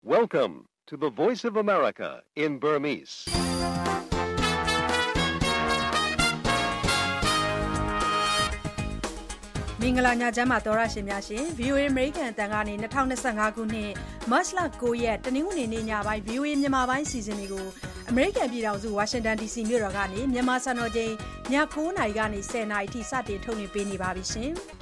Welcome to the Voice of America in Burmese. ။မင်္ဂလာညချမ်းပါသောရရှင်များရှင် VOA American အတန်ကနေ2025ခုနှစ်မတ်လ9ရက်တနင်္ဂနွေနေ့ညပိုင်း VOA မြန်မာပိုင်းစီစဉ်တွေကို American ပြည်ထောင်စု Washington DC မြို့တော်ကနေမြန်မာစံတော်ချိန်ည9:00နာရီကနေ10:00နာရီထိစတင်ထုတ်လွှင့်ပေးနေပါပြီရှင်။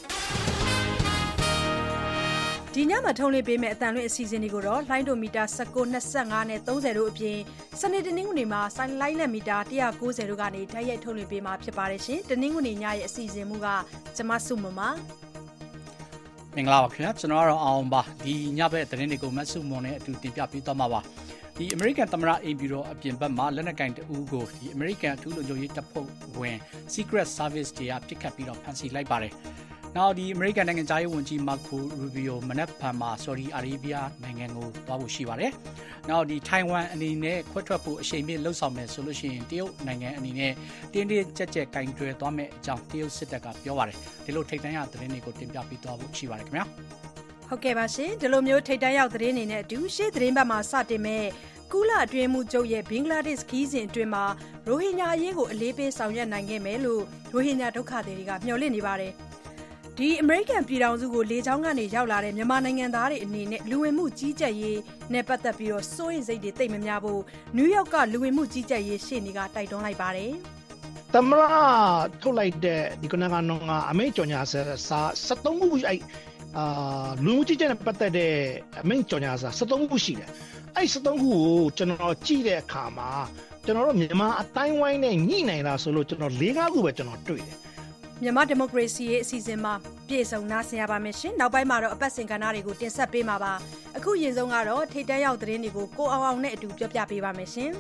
ဒီညမှာထုတ်လွှင့်ပေးမယ့်အတန်လွှင့်အစီအစဉ်တွေကိုတော့လိုင်းဒိုမီတာ19 25နဲ့30တို့အပြင်စနေတနင်္ဂနွေမှာဆိုင်းလိုင်းလက်မီတာ190တို့ကနေတိုက်ရိုက်ထုတ်လွှင့်ပေးမှာဖြစ်ပါတယ်ရှင်။တနင်္ဂနွေညရဲ့အစီအစဉ်မူကကျမစုမမမင်္ဂလာပါခင်ဗျာကျွန်တော်ကတော့အောင်ပါဒီညဘက်သတင်းတွေကိုမတ်စုမွန်နဲ့အတူတင်ပြပေးသွားမှာပါဒီ American သမ္မတအိမ်ဖြူတော်အပြင်ဘက်မှာလက်နက်ကင်တအူးကိုဒီ American အထူးလုံခြုံရေးတပ်ဖွဲ့ဝင် Secret Service တွေကပစ်ခတ်ပြီးတော့ဖမ်းဆီးလိုက်ပါတယ်နောက်ဒီ American နိုင်ငံသားရေးဝန်ကြီး Marco Rubio မနက်ဖြန်မှာ Saudi Arabia နိုင်ငံကိုသွားဖို့ရှိပါတယ်နောက်ဒီ Taiwan အနေနဲ့ခွဲထွက်ဖို့အရှိန်မြင့်လှုံ့ဆော်မယ်ဆိုလို့ရှိရင်တရုတ်နိုင်ငံအနေနဲ့တင်းတင်းကြပ်ကြပ်ကင်တွယ်သွားမယ်အကြောင်းတရုတ်စစ်တပ်ကပြောပါတယ်ဒီလိုထိပ်တန်းရသတင်းတွေကိုတင်ပြပေးသွားဖို့ရှိပါတယ်ခင်ဗျာဟုတ်ကဲ့ပါရှင်ဒီလိုမျိုးထိပ်တန်းရောက်သတင်းတွေနဲ့အတူရှေ့သတင်းဘက်မှာစတင်မဲ့ကုလအတွင်းမှုချုပ်ရဲ့ဘင်္ဂလားဒေ့ရှ်ခီးစဉ်အတွင်းမှာရိုဟင်ဂျာအရေးကိုအလေးပေးဆောင်ရွက်နိုင်ခဲ့မယ်လို့ရိုဟင်ဂျာဒုက္ခသည်တွေကမျှော်လင့်နေပါတယ်ဒီအမေရိကန်ပြည်ထောင်စုကိုလေကြောင်းကနေရောက်လာတဲ့မြန်မာနိုင်ငံသားတွေအနေနဲ့လူဝင်မှုကြီးကြပ်ရေးနဲ့ပတ်သက်ပြီးတော့စိုးရိမ်စိတ်တွေတိတ်မများဖို့နယူးယောက်ကလူဝင်မှုကြီးကြပ်ရေးရှေ့နေကတိုက်တွန်းလိုက်ပါတယ်။သမ္မတထုတ်လိုက်တဲ့ဒီကနကအမိန့်ကြော်ညာစာ73ခုလူဝင်မှုကြီးကြပ်နဲ့ပတ်သက်တဲ့အမိန့်ကြော်ညာစာ73ခုရှိတယ်။အဲ့73ခုကိုကျွန်တော်ကြည့်တဲ့အခါမှာကျွန်တော်တို့မြန်မာအတိုင်းဝိုင်းနဲ့ညှိနိုင်လားဆိုလို့ကျွန်တော်၄-၅ခုပဲကျွန်တော်တွေ့တယ်မြန်မာဒီမိုကရေစီရဲ့အစီအစဉ်မှာပြည်စုံနားဆင်ရပါမယ်ရှင်နောက်ပိုင်းမှာတော့အပတ်စဉ်ကဏ္ဍတွေကိုတင်ဆက်ပေးမှာပါအခုရင်ဆုံးကတော့ထိပ်တန်းရောက်သတင်းတွေကိုကိုအောင်နဲ့အတူပြောပြပေးပါမယ်ရှင်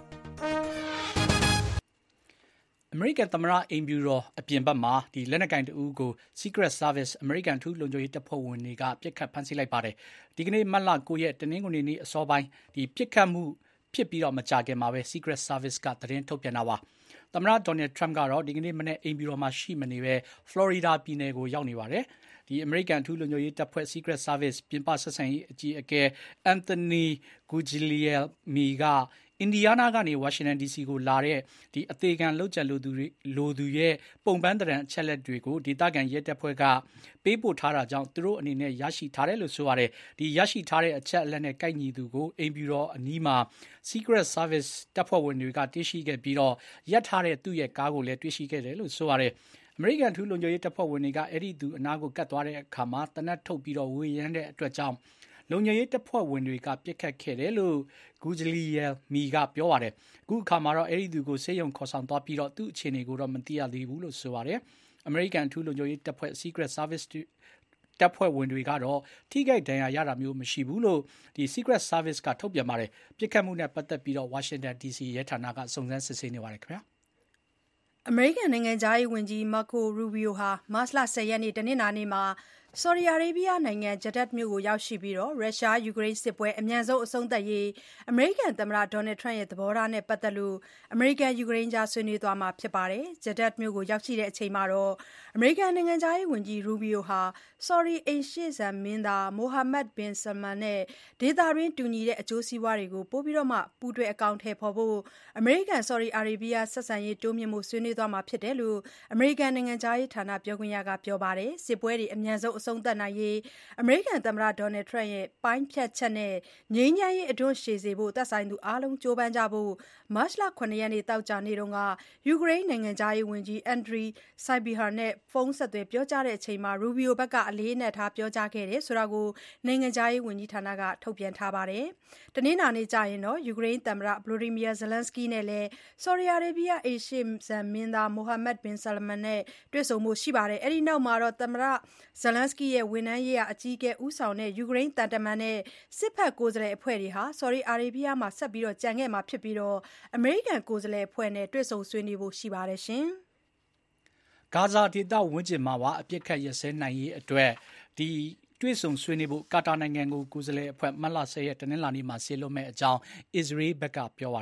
American သမ္မတအိမ်ဖြူတော်အပြင်ဘက်မှာဒီလက်နက်ကင်တအူးကို Secret Service American ထူးလုံခြုံရေးတပ်ဖွဲ့ဝင်တွေကပစ်ခတ်ဖမ်းဆီးလိုက်ပါတယ်ဒီကနေ့မတ်လ9ရက်တနင်္ဂနွေနေ့အစောပိုင်းဒီပစ်ခတ်မှုဖြစ်ပြီးတော့မကြာခင်မှာပဲ Secret Service ကသတင်းထုတ်ပြန်တာပါသမ္မတ Donald Trump ကတော့ဒီကနေ့မနေ့အိမ်ဖြူတော်မှာရှိမနေပဲ Florida ပြည်နယ်ကိုရောက်နေပါတယ်။ဒီ American အထူးလုံခြုံရေးတပ်ဖွဲ့ Secret Service ပြင်ပဆက်ဆံရေးအကြီးအကဲ Anthony Guglielmi ကအင်ဒီယားနားကနေဝါရှင်တန် DC ကိုလာတဲ့ဒီအသေးခံလောက်ကျန်လိုသူရဲ့ပုံပန်းတရံအချက်လက်တွေကိုဒေသခံရဲတပ်ဖွဲ့ကပေးပို့ထားတာကြောင့်သူတို့အနေနဲ့ရရှိထားတယ်လို့ဆိုရတယ်ဒီရရှိထားတဲ့အချက်အလက်နဲ့ကိုက်ညီသူကိုအိမ်ဖြူတော်အနီးမှာ Secret Service တပ်ဖွဲ့ဝင်တွေကတွေ့ရှိခဲ့ပြီးတော့ရပ်ထားတဲ့သူ့ရဲ့ကားကိုလည်းတွေ့ရှိခဲ့တယ်လို့ဆိုရတယ်အမေရိကန်ထူးလုံခြုံရေးတပ်ဖွဲ့ဝင်တွေကအဲ့ဒီသူအနားကိုကတ်သွားတဲ့အခါမှာတနက်ထုတ်ပြီးတော့ဝေရမ်းတဲ့အတွက်ကြောင့်လုံခြုံရေးတပ်ဖွဲ့ဝင်တွေကပြစ်ခတ်ခဲ့တယ်လို့ Guglielmi ကပြောပါတယ်အခုအခါမှာတော့အဲ့ဒီသူကိုဆေးရုံခေါ်ဆောင်သွားပြီးတော့သူ့အခြေအနေကိုတော့မသိရသေးဘူးလို့ဆိုပါတယ်အမေရိကန်ထူးလုံခြုံရေးတပ်ဖွဲ့ Secret Service တပ်ဖွဲ့ဝင်တွေကတော့ထိခိုက်ဒဏ်ရာရတာမျိုးမရှိဘူးလို့ဒီ Secret Service ကထုတ်ပြန်ပါတယ်ပြစ်ခတ်မှုနဲ့ပတ်သက်ပြီးတော့ Washington DC ရဲဌာနကစုံစမ်းစစ်ဆေးနေပါတယ်ခင်ဗျာအမေရိကန်နိုင်ငံသားရေးဝန်ကြီး Marco Rubio ဟာမတ်လ10ရက်နေ့တနင်္လာနေ့မှာSaudi Arabia နိုင်ငံ Jeddah မြို့ကိုရောက်ရှိပြီးရုရှားယူကရိန်းစစ်ပွဲအမြန်ဆုံးအဆုံးသတ်ရေးအမေရိကန်သမ္မတ Donald Trump ရဲ့သဘောထားနဲ့ပတ်သက်လို့အမေရိကန်ယူကရိန်းကြားဆွေးနွေးသွားမှာဖြစ်ပါတယ်။ Jeddah မြို့ကိုရောက်ရှိတဲ့အချိန်မှာတော့အမေရိကန်နိုင်ငံသားရေးဝန်ကြီး Rubio ဟာ Saudi အိမ်ရှေ့စံမင်းသား Mohammed bin Salman နဲ့ဒေသတွင်းတူညီတဲ့အကျိုးစီးပွားတွေကိုပိုပြီးတော့မှပူးတွဲအကောင့်ထဲပေါ်ဖို့အမေရိကန် Saudi Arabia ဆက်ဆံရေးတိုးမြှင့်မှုဆွေးနွေးသွားမှာဖြစ်တယ်လို့အမေရိကန်နိုင်ငံသားရေးဌာနပြောခွင့်ရကပြောပါတယ်။စစ်ပွဲတွေအမြန်ဆုံးအဆုံးသတ်နိုင်ရေးအမေရိကန်သမ္မတ Donald Trump ရဲ့ပိုင်းဖြတ်ချက်နဲ့ငြိမ်းချမ်းရေးအတွန်းရှည်စေဖို့သက်ဆိုင်သူအားလုံးကြိုးပမ်းကြဖို့မတ်လ9ရက်နေ့တောက်ကြနေ့တုန်းကယူကရိန်းနိုင်ငံသားရေးဝန်ကြီး Andriy Sybiha နဲ့ဖုန်းဆက်သွယ်ပြောကြားတဲ့အချိန်မှာ Rubio ဘက်ကအလေးအနက်ထားပြောကြားခဲ့တယ်ဆိုတာကိုနိုင်ငံသားရေးဝန်ကြီးဌာနကထုတ်ပြန်ထားပါတယ်။တနင်္လာနေ့ကျရင်တော့ယူကရိန်းသမ္မတ Volodymyr Zelensky နဲ့လည်း Saudi Arabia အိမ်ရှေ့စံမင်းသား Mohammed bin Salman နဲ့တွေ့ဆုံဖို့ရှိပါတယ်။အဲဒီနောက်မှာတော့သမ္မတ Zelensky ရဲ့ဝန်ထမ်းရေးရာအကြီးအကဲဦးဆောင်တဲ့ယူကရိန်းတန်တမန်နဲ့စစ်ဖက်ကိုယ်စားလှယ်အဖွဲ့တွေဟာ Saudi Arabia မှာဆက်ပြီးကြံခဲ့မှာဖြစ်ပြီးအမေရိကန်ကိုယ်စားလှယ်အဖွဲ့နဲ့တွေ့ဆုံဆွေးနွေးဖို့ရှိပါတယ်ရှင်။ဂါဇာဒေသဝန်းကျင်မှာပါအပြစ်ခတ်ရစဲနိုင်ရေးအတွက်ဒီတွေ့ဆုံဆွေးနွေးဖို့ကာတာနိုင်ငံကိုကိုယ်စားလှယ်အဖွဲ့မတ်လ10ရက်တနင်္လာနေ့မှာဆေလွတ်မဲ့အကြောင်းအစ္စရေးဘက်ကပြောပါတယ်။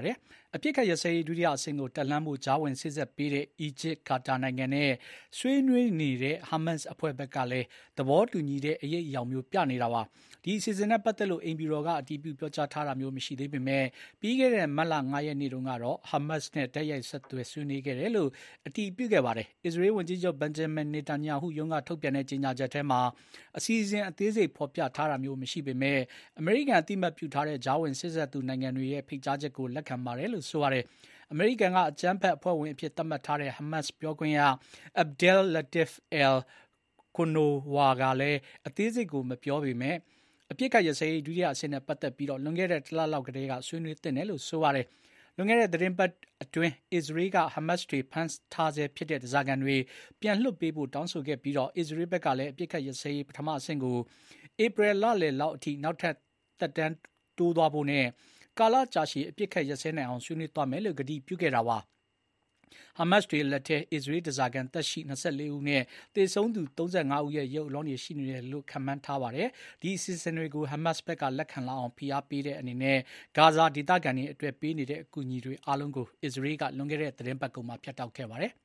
အပြစ်ခတ်ရစရေးဒုတိယအဆင့်ကိုတက်လှမ်းဖို့ကြားဝင်စစ်ဆက်ပေးတဲ့အီဂျစ်ကာတာနိုင်ငံနဲ့ဆွေးနွေးနေတဲ့ဟာမတ်စ်အဖွဲ့ဘက်ကလည်းသဘောတူညီတဲ့အရေးအယောင်မျိုးပြနေတာပါဒီအစီအစဉ်နဲ့ပတ်သက်လို့အိမ်ဖြူတော်ကအတည်ပြုပြောကြားထားတာမျိုးမရှိသေးပေမဲ့ပြီးခဲ့တဲ့မတ်လ9ရက်နေ့တုန်းကတော့ဟာမတ်စ်နဲ့တိုက်ရိုက်ဆက်သွယ်ဆွေးနွေးခဲ့တယ်လို့အတည်ပြုခဲ့ပါတယ်အစ္စရေးဝန်ကြီးချုပ်ဘန်ဂျမင်နေတန်ညာဟုရုံးကထုတ်ပြန်တဲ့ကြေညာချက်ထဲမှာအစီအစဉ်အသေးစိတ်ဖော်ပြထားတာမျိုးမရှိပေမဲ့အမေရိကန်အတိမတ်ပြုထားတဲ့ဂျာဝင်စစ်ဆက်သူနိုင်ငံတွေရဲ့ဖိတ်ကြားချက်ကိုလက်ခံပါတယ်လို့ဆိုပါတယ်အမေရိကန်ကအကြမ်းဖက်အဖွဲ့ဝင်အဖြစ်သတ်မှတ်ထားတဲ့ဟာမတ်စ်ပြောခွင့်ရ Abdel Latif al-Kunowa ကလည်းအသေးစိတ်ကိုမပြောပေမဲ့အပြစ်ကရစရေးဒုတိယအဆင့်နဲ့ပတ်သက်ပြီးတော့လွန်ခဲ့တဲ့တစ်လလောက်ကတည်းကဆွေးနွေးတင်တယ်လို့ဆိုပါတယ်လွန်ခဲ့တဲ့သတင်းပတ်အတွင်းအစ္စရေးကဟာမတ်စ်တွေဖမ်းထားဆဲဖြစ်တဲ့ဓားစာခံတွေပြန်လွှတ်ပေးဖို့တောင်းဆိုခဲ့ပြီးတော့အစ္စရေးဘက်ကလည်းအပြစ်ကရစရေးပထမအဆင့်ကိုဧပြီလလယ်လောက်အထိနောက်ထပ်သက်တမ်းတိုးသွားဖို့နဲ့ကာလကြာရှည်အပြစ်ခတ်ရစဲနိုင်အောင်ဆွေးနွေးသွားမယ်လို့ကတိပြုခဲ့တာပါဟာမတ်စ်တွေလက်ထက်အစ္စရေးဓားစာခံတပ်ရှိ24ဦးနဲ့တေဆုံးသူ35ဦးရဲ့ရုပ်အလောင်းတွေရှိနေတယ်လို့ခန့်မှန်းထားပါတယ်ဒီအစီအစဉ်တွေကိုဟာမတ်စ်ဘက်ကလက်ခံလာအောင်ဖိအားပေးတဲ့အနေနဲ့ဂါဇာဒေသခံတွေအတွက်ပေးနေတဲ့အကူအညီတွေအားလုံးကိုအစ္စရေးကလွန်ခဲ့တဲ့သတင်းပတ်ကုန်မှာဖျက်တောက်ခဲ့ပါတယ်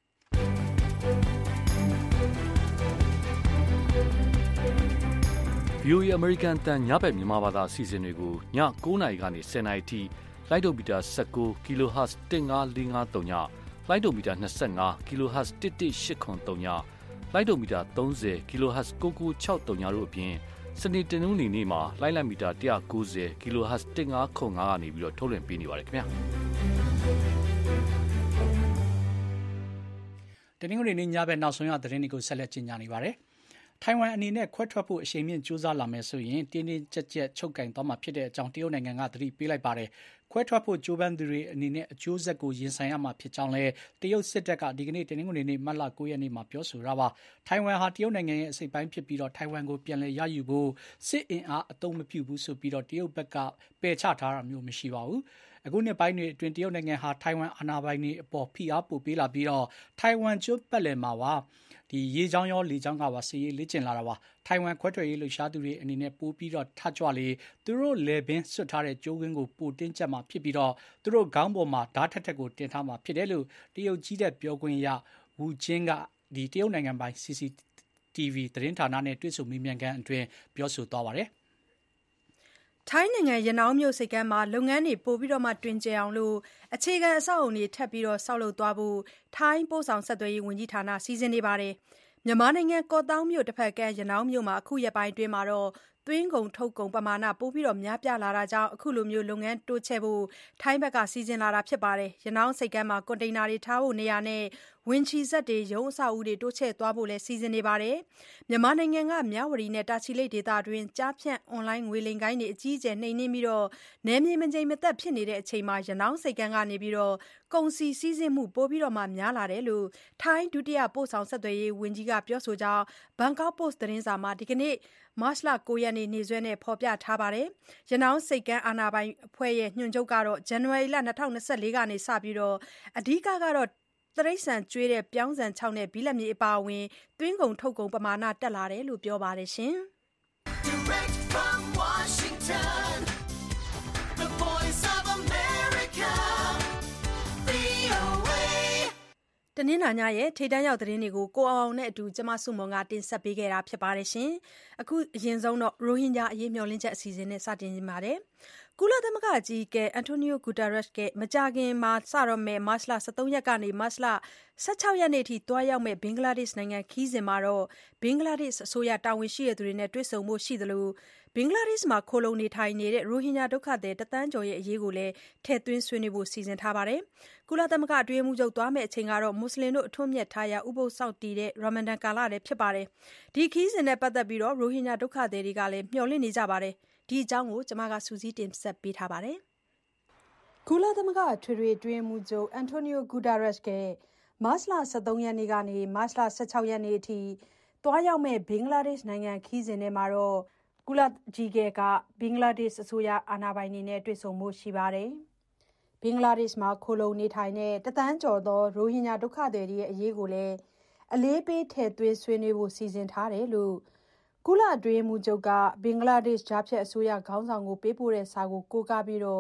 VOA American တန်ညဘက်မြန်မာဘာသာအစီအစဉ်တွေကိုည9:00နာရီကနေ10:00နာရီထိလိုက်ဒိုမီတာ19 kHz 15453ညလိုက်ဒိုမီတာ25 kHz 11803ညလိုက်ဒိုမီတာ30 kHz 9963ညတို့အပြင်စနေတနင်္ဂနွေနေ့မှာလိုက်လံမီတာ190 kHz 1505ကနေပြီးတော့ထုတ်လွှင့်ပေးနေပါတယ်ခင်ဗျာတနင်္ဂနွေနေ့ညဘက်နောက်ဆုံးရသတင်းတွေကိုဆက်လက်ကြီးညာနေပါတယ်ထိုင်ဝမ်အနေနဲ့ခွဲထွက်ဖို့အရှိန်မြင့်ကြိုးစားလာမယ်ဆိုရင်တင်းတင်းကြပ်ကြပ်ချုပ်ကင်သွားမှာဖြစ်တဲ့အကြောင်းတရုတ်နိုင်ငံကသတိပေးလိုက်ပါတယ်။ခွဲထွက်ဖို့ကြိုးပမ်းသူတွေအနေနဲ့အကျိုးဆက်ကိုရင်ဆိုင်ရမှာဖြစ်ကြောင်းလည်းတရုတ်စစ်တပ်ကဒီကနေ့တနင်္ဂနွေနေ့မတ်လ9ရက်နေ့မှာပြောဆိုတာပါ။ထိုင်ဝမ်ဟာတရုတ်နိုင်ငံရဲ့အစိတ်ပိုင်းဖြစ်ပြီးတော့ထိုင်ဝမ်ကိုပြန်လည်ရယူဖို့စစ်အင်အားအသုံးမပြုဘူးဆိုပြီးတော့တရုတ်ဘက်ကပယ်ချထားတာမျိုးမရှိပါဘူး။အခုနှစ်ပိုင်းတွေအတွင်းတရုတ်နိုင်ငံဟာထိုင်ဝမ်အာဏာပိုင်တွေအပေါ်ဖိအားပိုပေးလာပြီးတော့ထိုင်ဝမ်ကျွန်းပတ်လည်မှာပါဒီရေချောင်းရောလေချောင်းကပါစီရေးလေ့ကျင့်လာတာပါထိုင်ဝမ်ခွဲထွက်ရေးလှုပ်ရှားသူတွေအနေနဲ့ပို့ပြီးတော့ထကြွလေသူတို့လေပင်ဆွတ်ထားတဲ့ကျိုးဝင်းကိုပိုတင်းကျပ်မှာဖြစ်ပြီးတော့သူတို့ခေါင်းပေါ်မှာဓာတ်ထက်ထက်ကိုတင်ထားမှာဖြစ်တယ်လို့တရုတ်ကြီးတဲ့ပြောခွင့်ရဝူကျင်းကဒီတရုတ်နိုင်ငံပိုင် CCTV သတင်းဌာနနဲ့တွေ့ဆုံမေးမြန်းခန်းအတွင်းပြောဆိုသွားပါတယ်ထိုင်းနိုင်ငံရနောင်းမြို့စိတ်ကမ်းမှာလုပ်ငန်းတွေပိုပြီးတော့မှတွင်ကျယ်အောင်လို့အခြေခံအဆောက်အုံတွေထပ်ပြီးတော့ဆောက်လုပ်သွားဖို့ထိုင်းပို့ဆောင်ဆက်သွယ်ရေးဝန်ကြီးဌာနစီစဉ်နေပါတယ်မြန်မာနိုင်ငံကော့သောင်းမြို့တစ်ဖက်ကရနောင်းမြို့မှာအခုရက်ပိုင်းအတွင်းမှာတော့သွင်းကုန်ထုတ်ကုန်ပမာဏပိုပြီးတော့များပြားလာတာကြောင့်အခုလိုမျိုးလုပ်ငန်းတိုးချဲ့ဖို့ထိုင်းဘက်ကစီစဉ်လာတာဖြစ်ပါတယ်ရနောင်းစိတ်ကမ်းမှာကွန်တိန်နာတွေထားဖို့နေရာနဲ့ဝင်ချီစက်တွေရုံးအဆောက်အဦတွေတိုးချဲ့သွားဖို့လည်းစီစဉ်နေပါတယ်မြန်မာနိုင်ငံကမြဝတီနဲ့တာချီလိတ်ဒေသတွင်းကြားဖြန့်အွန်လိုင်းငွေလိမ်ကိုင်းတွေအကြီးအကျယ်နှိမ်နင်းပြီးတော့နယ်မြေမငြိမ်မသက်ဖြစ်နေတဲ့အချိန်မှာရနောင်းစိတ်ကမ်းကနေပြီးတော့ကုန်စည်စည်းစိမ်မှုပိုပြီးတော့မှများလာတယ်လို့ထိုင်းဒုတိယပို့ဆောင်ဆက်သွယ်ရေးဝန်ကြီးကပြောဆိုကြောင်းဘန်ကောက်ပို့စ်သတင်းစာမှာဒီကနေ့မတ်လ9ရက်နေ့နေ့စွဲနဲ့ဖော်ပြထားပါတယ်။ရနောင်းစိတ်ကမ်းအာဏာပိုင်အဖွဲ့ရဲ့ညွှန်ချုပ်ကတော့ဇန်နဝါရီလ2024ကနေစပြီးတော့အဓိကတော့တရိတ်ဆန်ကျွေးတဲ့ပြောင်းဆန်6နဲ့ဘီလက်မြေအပါအဝင်သွင်းကုန်ထုတ်ကုန်ပမာဏတက်လာတယ်လို့ပြောပါတယ်ရှင်။ Direct from Washington, the voice of America, VOA တနင်္လာညရဲ့ထိပ်တန်းရောက်သတင်းတွေကိုကိုအောင်နဲ့အတူကျမစုမုံကတင်ဆက်ပေးခဲ့တာဖြစ်ပါတယ်ရှင်။အခုအရင်ဆုံးတော့ရိုဟင်ဂျာအရေးမျှော်လင့်ချက်အစီအစဉ်နဲ့စတင်နေပါတယ်။ကုလသမဂ္ဂအကြီးအကဲအန်တိုနီယိုဂူတာရက်စ်ကမကြာခင်မှာစတော့မဲ့မတ်လ23ရက်ကနေမတ်လ16ရက်နေ့ထိတွားရောက်မဲ့ဘင်္ဂလားဒေ့ရှ်နိုင်ငံခီးစဉ်မှာတော့ဘင်္ဂလားဒေ့ရှ်အစိုးရတာဝန်ရှိသူတွေနဲ့တွေ့ဆုံဖို့ရှိသလိုဘင်္ဂလားဒေ့ရှ်မှာခိုလုံနေထိုင်နေတဲ့ရိုဟင်ဂျာဒုက္ခသည်1 သန်းကျော်ရဲ့အရေးကိုလည်းထည့်သွင်းဆွေးနွေးဖို့စီစဉ်ထားပါတယ်။ကုလသမဂ္ဂအတွင်းမှုချုပ်သွားမဲ့အချိန်ကတော့မွတ်စလင်တို့အထွတ်မြတ်ထားရာဥပုသ်စောင့်တည်တဲ့ရာမဒန်ကာလလည်းဖြစ်ပါတယ်။ဒီခီးစဉ်နဲ့ပတ်သက်ပြီးတော့ရိုဟင်ဂျာဒုက္ခသည်တွေကလည်းမျှော်လင့်နေကြပါတယ်။ဒီအကြောင်းကိုကျွန်မကစူးစီးတင်ဆက်ပေးထားပါတယ်။ကုလသမဂ္ဂအထွေထွေအတွင်းမှုချုပ်အန်တိုနီယိုဂူတာရက်စ်ကမတ်လ23ရက်နေ့ကနေမတ်လ16ရက်နေ့အထိတွားရောက်မဲ့ဘင်္ဂလားဒေ့ရှ်နိုင်ငံခီးစဉ်ထဲမှာတော့ကုလကြီးကဘင်္ဂလားဒေ့ရှ်အစိုးရအာဏာပိုင်တွေနဲ့တွေ့ဆုံမှုရှိပါတယ်။ဘင်္ဂလားဒေ့ရှ်မှာခိုလုံနေထိုင်တဲ့1 သန်းကျော်သောရိုဟင်ဂျာဒုက္ခသည်တွေရဲ့အရေးကိုလည်းအလေးပေးထည့်သွင်းဆွေးနွေးဖို့စီစဉ်ထားတယ်လို့ကုလအတွင်းမှုချုပ်ကဘင်္ဂလားဒေ့ရှ်ဂျာဖြတ်အစိုးရခေါင်းဆောင်ကိုပေးပို့တဲ့စာကိုကိုးကားပြီးတော့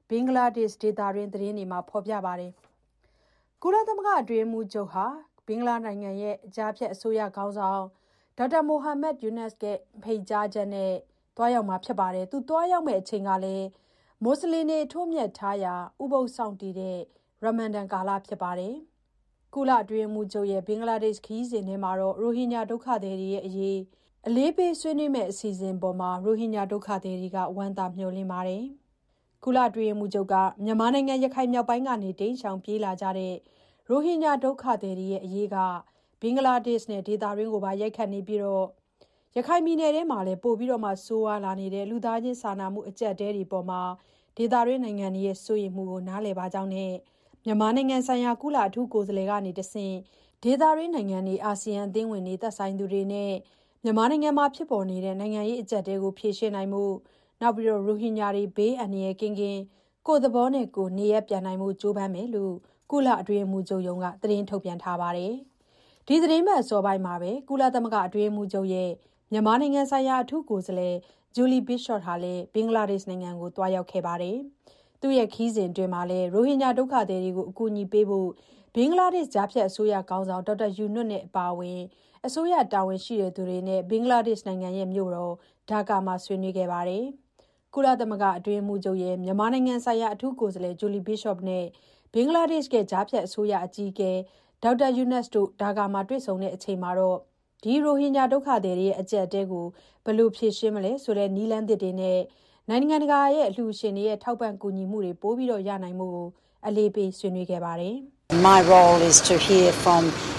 ဘင်္ဂလားဒေ့ရှ်ဒေသတွင်းသတင်းတွေမှာဖော်ပြပါတယ်။ကုလသမဂ္ဂအတွင်းရေးမှူးချုပ်ဟာဘင်္ဂလားနိုင်ငံရဲ့ကြားဖြတ်အစိုးရခေါင်းဆောင်ဒေါက်တာမိုဟာမက်ယူနက်စ်ရဲ့ဖိတ်ကြားချက်နဲ့သွားရောက်မှာဖြစ်ပါတယ်။သူသွားရောက်မဲ့အချိန်ကလည်းမွတ်စလင်တွေထိုးမြတ်ထားရာဥပုသ်ဆောင်တည်တဲ့ရမန်ဒန်ကာလဖြစ်ပါတယ်။ကုလအတွင်းရေးမှူးချုပ်ရဲ့ဘင်္ဂလားဒေ့ရှ်ခရီးစဉ်ထဲမှာတော့ရိုဟင်ဂျာဒုက္ခသည်တွေရဲ့အရေးအလေးပေးဆွေးနွေးမဲ့အစီအစဉ်ပေါ်မှာရိုဟင်ဂျာဒုက္ခသည်တွေကဝမ်းသာမျှော်လင့်ပါတယ်။ကုလအတွင်းရေးမှူးချုပ်ကမြန်မာနိုင်ငံရခိုင်မြောက်ပိုင်းကနေတိမ်းရှောင်ပြေးလာကြတဲ့ရိုဟင်ဂျာဒုက္ခသည်တွေရဲ့အရေးကဘင်္ဂလားဒေ့ရှ်နဲ့ဒေသတွင်းကိုပါရိုက်ခတ်နေပြီးတော့ရခိုင်ပြည်နယ်ထဲမှာလည်းပို့ပြီးတော့မှဆိုးဝါးလာနေတဲ့လူသားချင်းစာနာမှုအကျပ်အတည်းတွေပေါ်မှာဒေသတွင်းနိုင်ငံတွေရဲ့စိုးရိမ်မှုကိုနားလည်ပါကြောင်းနဲ့မြန်မာနိုင်ငံဆိုင်ရာကုလအထူးကိုယ်စားလှယ်ကနေတဆင့်ဒေသတွင်းနိုင်ငံတွေအာဆီယံအသင်းဝင်တွေသက်ဆိုင်သူတွေနဲ့မြန်မာနိုင်ငံမှာဖြစ်ပေါ်နေတဲ့နိုင်ငံရေးအကျပ်အတည်းကိုဖြေရှင်းနိုင်မှုနောက်ပြီးတော့ရိုဟင်ဂျာတွေဘေးအန္တရာယ်ကင်းကိုယ်သဘောနဲ့ကိုယ်နေရပြန်နိုင်မှုကြိုးပမ်းမယ်လို့ကုလအတွင်းရေးမှူးချုပ်ရုံးကသတင်းထုတ်ပြန်ထားပါတယ်။ဒီသတင်းပတ်အစောပိုင်းမှာပဲကုလသမဂ္ဂအတွင်းရေးမှူးချုပ်ရဲ့မြန်မာနိုင်ငံဆိုင်ရာအထူးကိုယ်စားလှယ်ဂျူလီဘစ်ရှော့ဟာလည်းဘင်္ဂလားဒေ့ရှ်နိုင်ငံကိုတွားရောက်ခဲ့ပါတယ်။သူ့ရဲ့ခီးစဉ်အတွင်းမှာလည်းရိုဟင်ဂျာဒုက္ခသည်တွေကိုအကူအညီပေးဖို့ဘင်္ဂလားဒေ့ရှ်ကြားဖြတ်အစိုးရခေါင်းဆောင်ဒေါက်တာယူနွတ်နဲ့အပါအဝင်အစိုးရတာဝန်ရှိတဲ့သူတွေနဲ့ဘင်္ဂလားဒေ့ရှ်နိုင်ငံရဲ့မြို့တော်ဒါကာမှာဆွေးနွေးခဲ့ပါတယ်။ကုလသမဂ္ဂအတွင်းရေးမှူးချုပ်ရဲ့မြန်မာနိုင်ငံဆိုင်ရာအထူးကိုယ်စားလှယ်ဂျူလီဘစ်ရှော့နဲ့ဘင်္ဂလားဒေ့ရှ်ရဲ့ကြားဖြတ်အစိုးရအကြီးအကဲဒေါက်တာယူနက်စ်တို့ဒါကာမှာတွေ့ဆုံတဲ့အချိန်မှာတော့ဒီရိုဟင်ဂျာဒုက္ခသည်တွေရဲ့အကျပ်အတည်းကိုဘယ်လိုဖြေရှင်းမလဲဆိုတဲ့နည်းလမ်းသစ်တွေနဲ့နိုင်ငံတကာရဲ့အလှူရှင်တွေရဲ့ထောက်ပံ့ကူညီမှုတွေပို့ပြီးတော့ရနိုင်မှုကိုအလေးပေးဆွေးနွေးခဲ့ပါတယ်။ My role is to hear from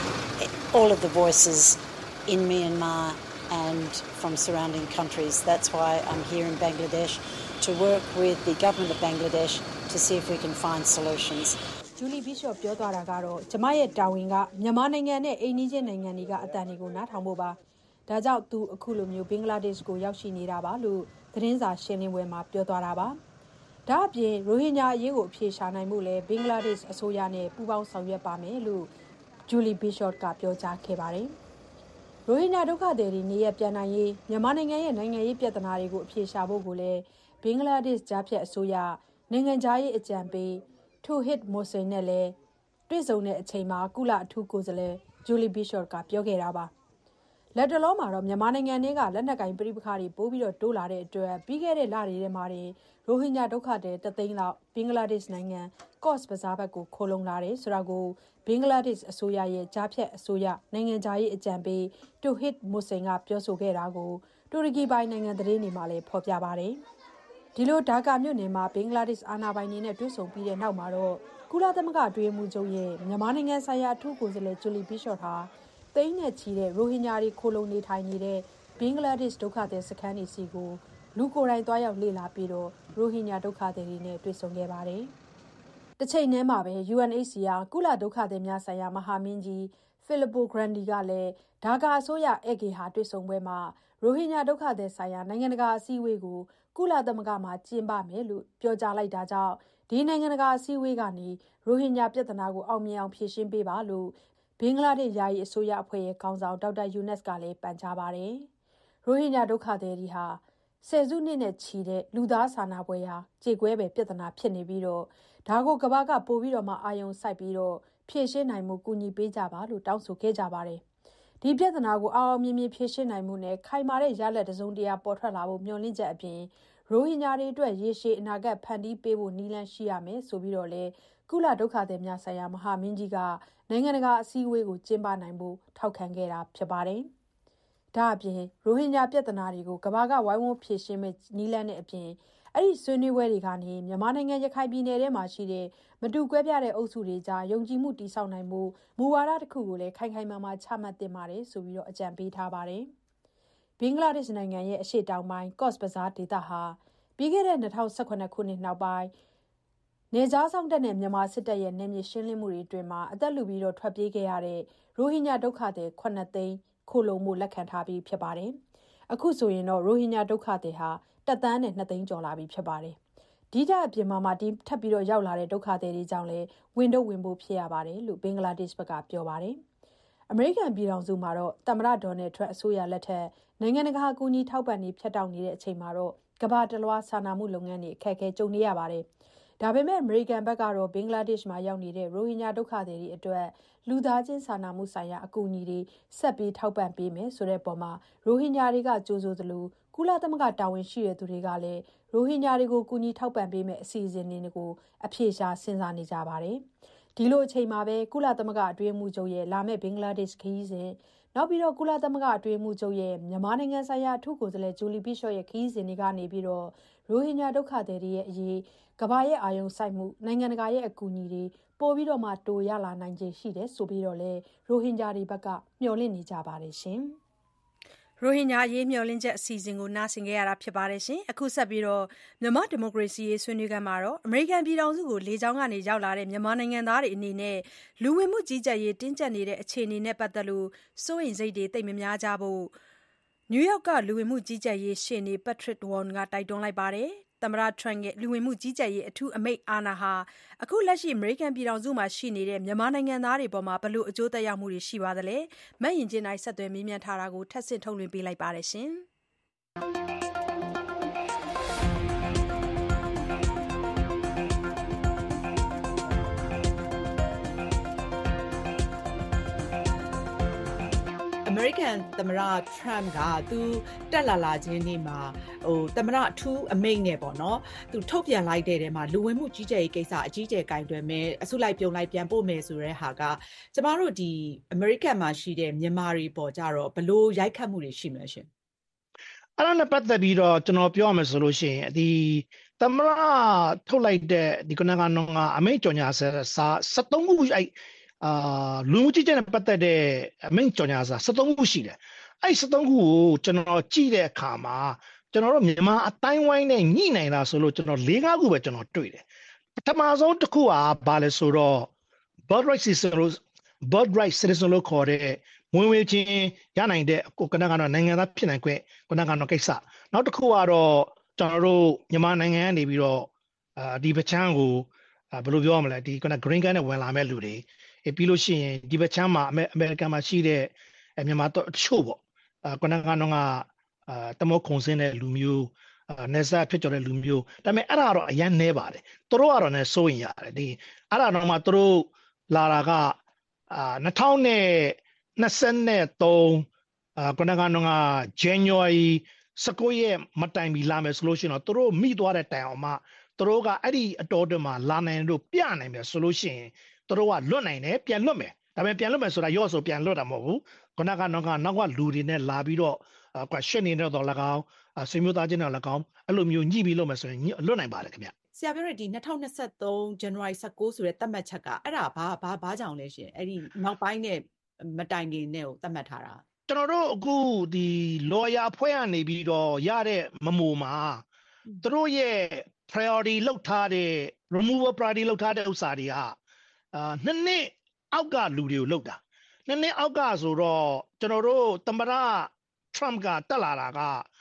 all of the voices in Myanmar and from surrounding countries. That's why I'm here in Bangladesh to work with the government of Bangladesh to see if we can find solutions. ဂျူလီဘီရှော့ပြောသွားတာကတော့ကျမရဲ့တာဝန်ကမြန်မာနိုင်ငံနဲ့အိမ်နီးချင်းနိုင်ငံတွေကအတန်တွေကိုနားထောင်ဖို့ပါဒါကြောင့်သူအခုလိုမျိုးဘင်္ဂလားဒေ့ရှ်ကိုရောက်ရှိနေတာပါလို့သတင်းစာရှင်းလင်းပွဲမှာပြောသွားတာပါဒါအပြင်ရိုဟင်ဂျာအရေးကိုအဖြေရှာနိုင်မှုလဲဘင်္ဂလားဒေ့ရှ်အစိုးရနဲ့ပူးပေါင်းဆောင်ရွက်ပါမယ်လို့ဂျူလီဘီရှော့ကပြောကြားခဲ့ပါတယ်ရိုဟင်ဂျာဒုက္ခသည်တွေနေရပြန်နိုင်ရေးမြန်မာနိုင်ငံရဲ့နိုင်ငံရေးပြဿနာတွေကိုအဖြေရှာဖို့ကိုလည်းဘင်္ဂလားဒေ့ရှ်ကြားဖြတ်အစိုးရနိုင်ငံခြားရေးအကြံပေးထိုဟစ်မိုဆင်နဲ့လည်းတွေ့ဆုံတဲ့အချိန်မှာကုလအထူးကိုယ်စားလှယ်ဂျူလီဘီရှော့ကပြောခဲ့တာပါလက်တလုံးမှာတော့မြန်မာနိုင်ငံတွေကလက်နက်ကင်ပြိပခါတွေပိုးပြီးတော့တိုးလာတဲ့အတွက်ပြီးခဲ့တဲ့လတွေထဲမှာရိုဟင်ဂျာဒုက္ခသည်3သိန်းလောက်ဘင်္ဂလားဒေ့ရှ်နိုင်ငံကော့စ်ဘဇားဘက်ကိုခိုးလုံလာတယ်ဆိုတာကိုဘင်္ဂလားဒေ့ရှ်အစိုးရရဲ့ကြားဖြတ်အစိုးရနိုင်ငံခြားရေးအကြံပေးတိုဟစ်မိုဆင်ကပြောဆိုခဲ့တာကိုတူရကီပိုင်းနိုင်ငံသတင်းတွေမှာလည်းဖော်ပြပါတယ်ဒီလိုဒါကာမြို့နယ်မှာဘင်္ဂလားဒေ့ရှ်အာဏာပိုင်တွေနဲ့တွေ့ဆုံပြီးတဲ့နောက်မှာတော့ကုလသမဂ္ဂအတွင်းရေးမှူးချုပ်ရဲ့မြန်မာနိုင်ငံဆိုင်ရာအထူးကိုယ်စားလှယ်ဂျူလီဘီရှော့ဟာသိန်းနဲ့ချီတဲ့ရိုဟင်ဂျာတွေခိုလုံနေထိုင်နေတဲ့ဘင်္ဂလားဒေ့ရှ်ဒုက္ခသည်စခန်းတွေစီကိုလူကိုယ်တိုင်သွားရောက်လေ့လာပြီးတော့ရိုဟင်ဂျာဒုက္ခသည်တွေနဲ့တွေ့ဆုံခဲ့ပါတယ်။တစ်ချိန်တည်းမှာပဲ UNHCR ကုလဒုက္ခသည်များဆိုင်ရာမဟာမင်းကြီးဖီလစ်ပိုဂရန်ဒီကလည်းဒါကာအစိုးရဧည့်ဂေဟာတွေ့ဆုံပွဲမှာရိုဟင်ဂျာဒုက္ခသည်ဆိုင်ရာနိုင်ငံတကာအစည်းအဝေးကိုကုလသမဂ္ဂမှာကျင်းပမယ်လို့ပြောကြားလိုက်တာကြောင့်ဒီနိုင်ငံတကာအစည်းအဝေးကနေရိုဟင်ဂျာပြဿနာကိုအောင်မြင်အောင်ဖြေရှင်းပေးပါလို့ဘင်္ဂလားဒေ့ရှ်ယာယီအစိုးရအဖွဲ့ရဲ့ခေါင်းဆောင်ဒေါက်တာယူနက်စ်ကလည်းပန်ကြားပါတယ်။ရိုဟင်ဂျာဒုက္ခသည်တွေဟာဆယ်စုနှစ်နဲ့ချီတဲ့လူသားစာနာပွဲဟာကြေကွဲပဲပြဿနာဖြစ်နေပြီးတော့ဒါကိုကမ္ဘာကပို့ပြီးတော့မှအာရုံစိုက်ပြီးတော့ဖြေရှင်းနိုင်မှုကူညီပေးကြပါလို့တောင်းဆိုခဲ့ကြပါတယ်။ဒီပြဿနာကိုအောင်မြင်မြင်ဖြေရှင်းနိုင်မှုနဲ့ခိုင်မာတဲ့ရလဒ်တစုံတရာပေါ်ထွက်လာဖို့မျှော်လင့်ချက်အပြင်ရိုဟင်ဂျာတွေအတွက်ရေရှည်အနာဂတ်ဖန်တီးပေးဖို့နည်းလမ်းရှိရမယ်ဆိုပြီးတော့လေကုလဒုက္ခသည်များဆိုင်ရာမဟာမင်းကြီးကနိုင်ငံတကာအစည်းအဝေးကိုကျင်းပနိုင်ဖို့ထောက်ခံခဲ့တာဖြစ်ပါတယ်။ဒါအပြင်ရိုဟင်ဂျာပြဿနာတွေကိုကမ္ဘာကဝိုင်းဝန်းဖြေရှင်းမဲ့နည်းလမ်းနဲ့အပြင်အဲ့ဒီဆွေးနွေးပွဲတွေကနေမြန်မာနိုင်ငံရခိုင်ပြည်နယ်ထဲမှာရှိတဲ့မတူကွဲပြားတဲ့အုပ်စုတွေကြားယုံကြည်မှုတည်ဆောက်နိုင်မှုမူဝါဒတစ်ခုကိုလည်းခိုင်ခိုင်မာမာချမှတ်သင့်ပါတယ်ဆိုပြီးတော့အကြံပေးထားပါတယ်။ဘင်္ဂလားဒေ့ရှ်နိုင်ငံရဲ့အရှေ့တောင်ပိုင်းကော့စ်ဘဇားဒေသဟာပြီးခဲ့တဲ့2018ခုနှစ်နောက်ပိုင်းနေကြားဆောင်တက်တဲ့မြန်မာစစ်တပ်ရဲ့နယ်မြေရှင်းလင်းမှုတွေအတွင်းမှာအသက်လူပြီးတော့ထွက်ပြေးခဲ့ရတဲ့ရိုဟင်ဂျာဒုက္ခသည်9သိန်းခိုလုံမှုလက်ခံထားပြီးဖြစ်ပါတယ်။အခုဆိုရင်တော့ရိုဟင်ဂျာဒုက္ခသည်ဟာ1သန်းနဲ့2သိန်းကျော်လာပြီဖြစ်ပါတယ်။ဒီတဲ့အပြင်မှာဒီထပ်ပြီးတော့ရောက်လာတဲ့ဒုက္ခသည်တွေကြောင့်လည်းဝင်ဖို့ဖြစ်ရပါတယ်လို့ဘင်္ဂလားဒေ့ရှ်ဘက်ကပြောပါတယ်။အမေရိကန်ပြည်ထောင်စုမှာတော့သမ္မတဒေါ်နယ်ထရန့်အစိုးရလက်ထက်နိုင်ငံတကာအကူအညီထောက်ပံ့နေဖြတ်တောက်နေတဲ့အချိန်မှာတော့ကမ္ဘာတလွှားစာနာမှုလုပ်ငန်းတွေအခက်အခဲကြုံနေရပါတယ်။ဒါပေမဲ့အမေရိကန်ဘက်ကတော့ဘင်္ဂလားဒေ့ရှ်မှာရောက်နေတဲ့ရိုဟင်ဂျာဒုက္ခသည်တွေအတွက်လူသားချင်းစာနာမှုဆိုင်ရာအကူအညီတွေဆက်ပြီးထောက်ပံ့ပေးမယ်ဆိုတဲ့ပုံမှာရိုဟင်ဂျာတွေကကြိုးဆိုသလိုကုလသမဂ္ဂတာဝန်ရှိတဲ့သူတွေကလည်းရိုဟင်ဂျာတွေကိုကူညီထောက်ပံ့ပေးမယ်အစီအစဉ်တွေကိုအပြေရှားစဉ်းစားနေကြပါတယ်။ဒီလိုအချိန်မှာပဲကုလသမဂ္ဂအတွင်းမှုချုပ်ရဲ့လာမယ့်ဘင်္ဂလားဒေ့ရှ်ခရီးစဉ်နောက်ပြီးတော့ကုလသမဂ္ဂအတွင်းမှုချုပ်ရဲ့မြန်မာနိုင်ငံဆိုင်ရာအထူးကိုယ်စားလှယ်ဂျူလီဘီရှော့ရဲ့ခရီးစဉ်တွေကနေပြီးတော့ရိုဟင်ဂျာဒုက္ခသည်တွေရဲ့အရေးကမ္ဘာရဲ့အာရုံစိုက်မှုနိုင်ငံတကာရဲ့အကူအညီတွေပို့ပြီးတော့မှတိုးရလာနိုင်ခြေရှိတယ်ဆိုပြီးတော့လေရိုဟင်ဂျာတွေဘက်ကမျှော်လင့်နေကြပါတယ်ရှင်။ရိုဟင်ဂျာအရေးမျှော်လင့်ချက်အစီအစဉ်ကိုနားဆင်ခဲ့ရတာဖြစ်ပါတယ်ရှင်။အခုဆက်ပြီးတော့မြန်မာဒီမိုကရေစီရေးဆွေးနွေးခန်းမှာတော့အမေရိကန်ပြည်ထောင်စုကိုလေကြောင်းကနေရောက်လာတဲ့မြန်မာနိုင်ငံသားတွေအနေနဲ့လူဝင်မှုကြီးကြပ်ရေးတင်းကျပ်နေတဲ့အခြေအနေနဲ့ပတ်သက်လို့စိုးရိမ်စိတ်တွေတိတ်မများကြဖို့နယူးယောက်ကလူဝင်မှုကြီးကြပ်ရေးရှေ့နေ Patrick Warren ကတိုက်တွန်းလိုက်ပါတယ်။သမ္မတ Trump ရဲ့လူဝင်မှုကြီးကြပ်ရေးအထူးအမိန့်အာဏာဟာအခုလက်ရှိအမေရိကန်ပြည်ထောင်စုမှာရှိနေတဲ့မြန်မာနိုင်ငံသားတွေပေါ်မှာဘယ်လိုအကျိုးသက်ရောက်မှုတွေရှိပါသလဲ။မတ်ရင်ကျင်းတိုင်းဆက်သွယ်မေးမြန်းထားတာကိုထပ်ဆင့်ထုတ်လွှင့်ပေးလိုက်ပါတယ်ရှင်။အမေရိကန်သမ္မတ Trump ကသူတက်လာခြင်းနေ့မှာသမ္မတအထူးအမိန့်နဲ့ပေါ့နော်သူထုတ်ပြန်လိုက်တဲ့ထဲမှာလူဝင်မှုကြီးကြပ်ရေးကိစ္စအကြီးကျယ်ကင်တွယ်မယ်အစုလိုက်ပြုံလိုက်ပြန်ပို့မယ်ဆိုတဲ့ဟာကကျမတို့ဒီအမေရိကန်မှာရှိတဲ့မြန်မာတွေပေါ်ကြတော့ဘလို့ရိုက်ခတ်မှုတွေရှိမလဲရှင်အဲ့ဒါနဲ့ပတ်သက်ပြီးတော့ကျွန်တော်ပြောရမယ်ဆိုလို့ရှိရင်ဒီသမ္မတထုတ်လိုက်တဲ့ဒီကနကအမိန့်ကြော်ညာစာ73ခုအဲ့လူမှုကြီးကြပ်နဲ့ပတ်သက်တဲ့အမိန့်ကြော်ညာစာ73ခုရှိတယ်အဲ့73ခုကိုကျွန်တော်ကြည့်တဲ့အခါမှာကျွန်တော်တို့မြန်မာအတိုင်းဝိုင်းနဲ့ညှိနိုင်တာဆိုလို့ကျွန်တော်၄-၅ခုပဲကျွန်တော်တွေ့တယ်ပထမဆုံးတစ်ခုကဘာလဲဆိုတော့ bird right citizen လို့ခေါ်တဲ့ဝင်ဝေချင်းရနိုင်တဲ့ကနကတော့နိုင်ငံသားဖြစ်နိုင်ခွင့်ကနကတော့ကိစ္စနောက်တစ်ခုကတော့ကျွန်တော်တို့မြန်မာနိုင်ငံကနေပြီးတော့ဒီပချမ်းကိုဘယ်လိုပြောရမလဲဒီကန green card နဲ့ဝင်လာမဲ့လူတွေပြီးလို့ရှိရင်ဒီဘက်ချမ်းမှာအမေရိကန်မှာရှိတဲ့မြန်မာတချို့ပေါ့ကနကတော့တမောခုံစင်းတဲ့လူမျိုးနေစားဖြစ်ကြတဲ့လူမျိုးဒါပေမဲ့အဲ့ဒါတော့အရင်နဲပါတယ်သူတို့ကတော့လည်းစိုးရင်ရတယ်ဒီအဲ့ဒါတော့မှသူတို့လာတာက2023ကနကတော့ January 19ရက်မတိုင်မီလာမယ်ဆိုလို့ရှိရင်တော့သူတို့မိသွားတဲ့တိုင်အောင်မှသူတို့ကအဲ့ဒီအတော်တွင်မှာလာနိုင်လို့ပြနိုင်မယ်ဆိုလို့ရှိရင်သူတို့ကလွတ်နိုင်တယ်ပြန်လွတ်မယ်ဒါပေမဲ့ပြန်လွတ်မယ်ဆိုတာရော့ဆိုပြန်လွတ်တာမဟုတ်ဘူးခုနကတော့နောက်ကလူတွေနဲ့လာပြီးတော့ question နေတော့၎င်းဆွေမျိုးသားချင်းတွေ၎င်းအဲ့လိုမျိုးညှိပြီးလုပ်မယ်ဆိုရင်လွတ်နိုင်ပါတယ်ခင်ဗျဆရာပြောတဲ့ဒီ2023 January 19ဆိုတဲ့သတ်မှတ်ချက်ကအဲ့ဒါဘာကြောင့်လဲရှင်အဲ့ဒီနောက်ပိုင်းနဲ့မတိုင်ခင်နဲ့ကိုသတ်မှတ်ထားတာကျွန်တော်တို့အခုဒီ lawyer ဖွဲ့ရနေပြီးတော့ရတဲ့မမိုမှာသူတို့ရဲ့ priority လောက်ထားတဲ့ removal priority လောက်ထားတဲ့ဥစ္စာတွေကနှစ်အောက်ကလူတွေကိုလောက်တာနှစ်အောက်ကဆိုတော့ကျွန်တော်တို့သမ္မတ Trump ကတက်လာတာက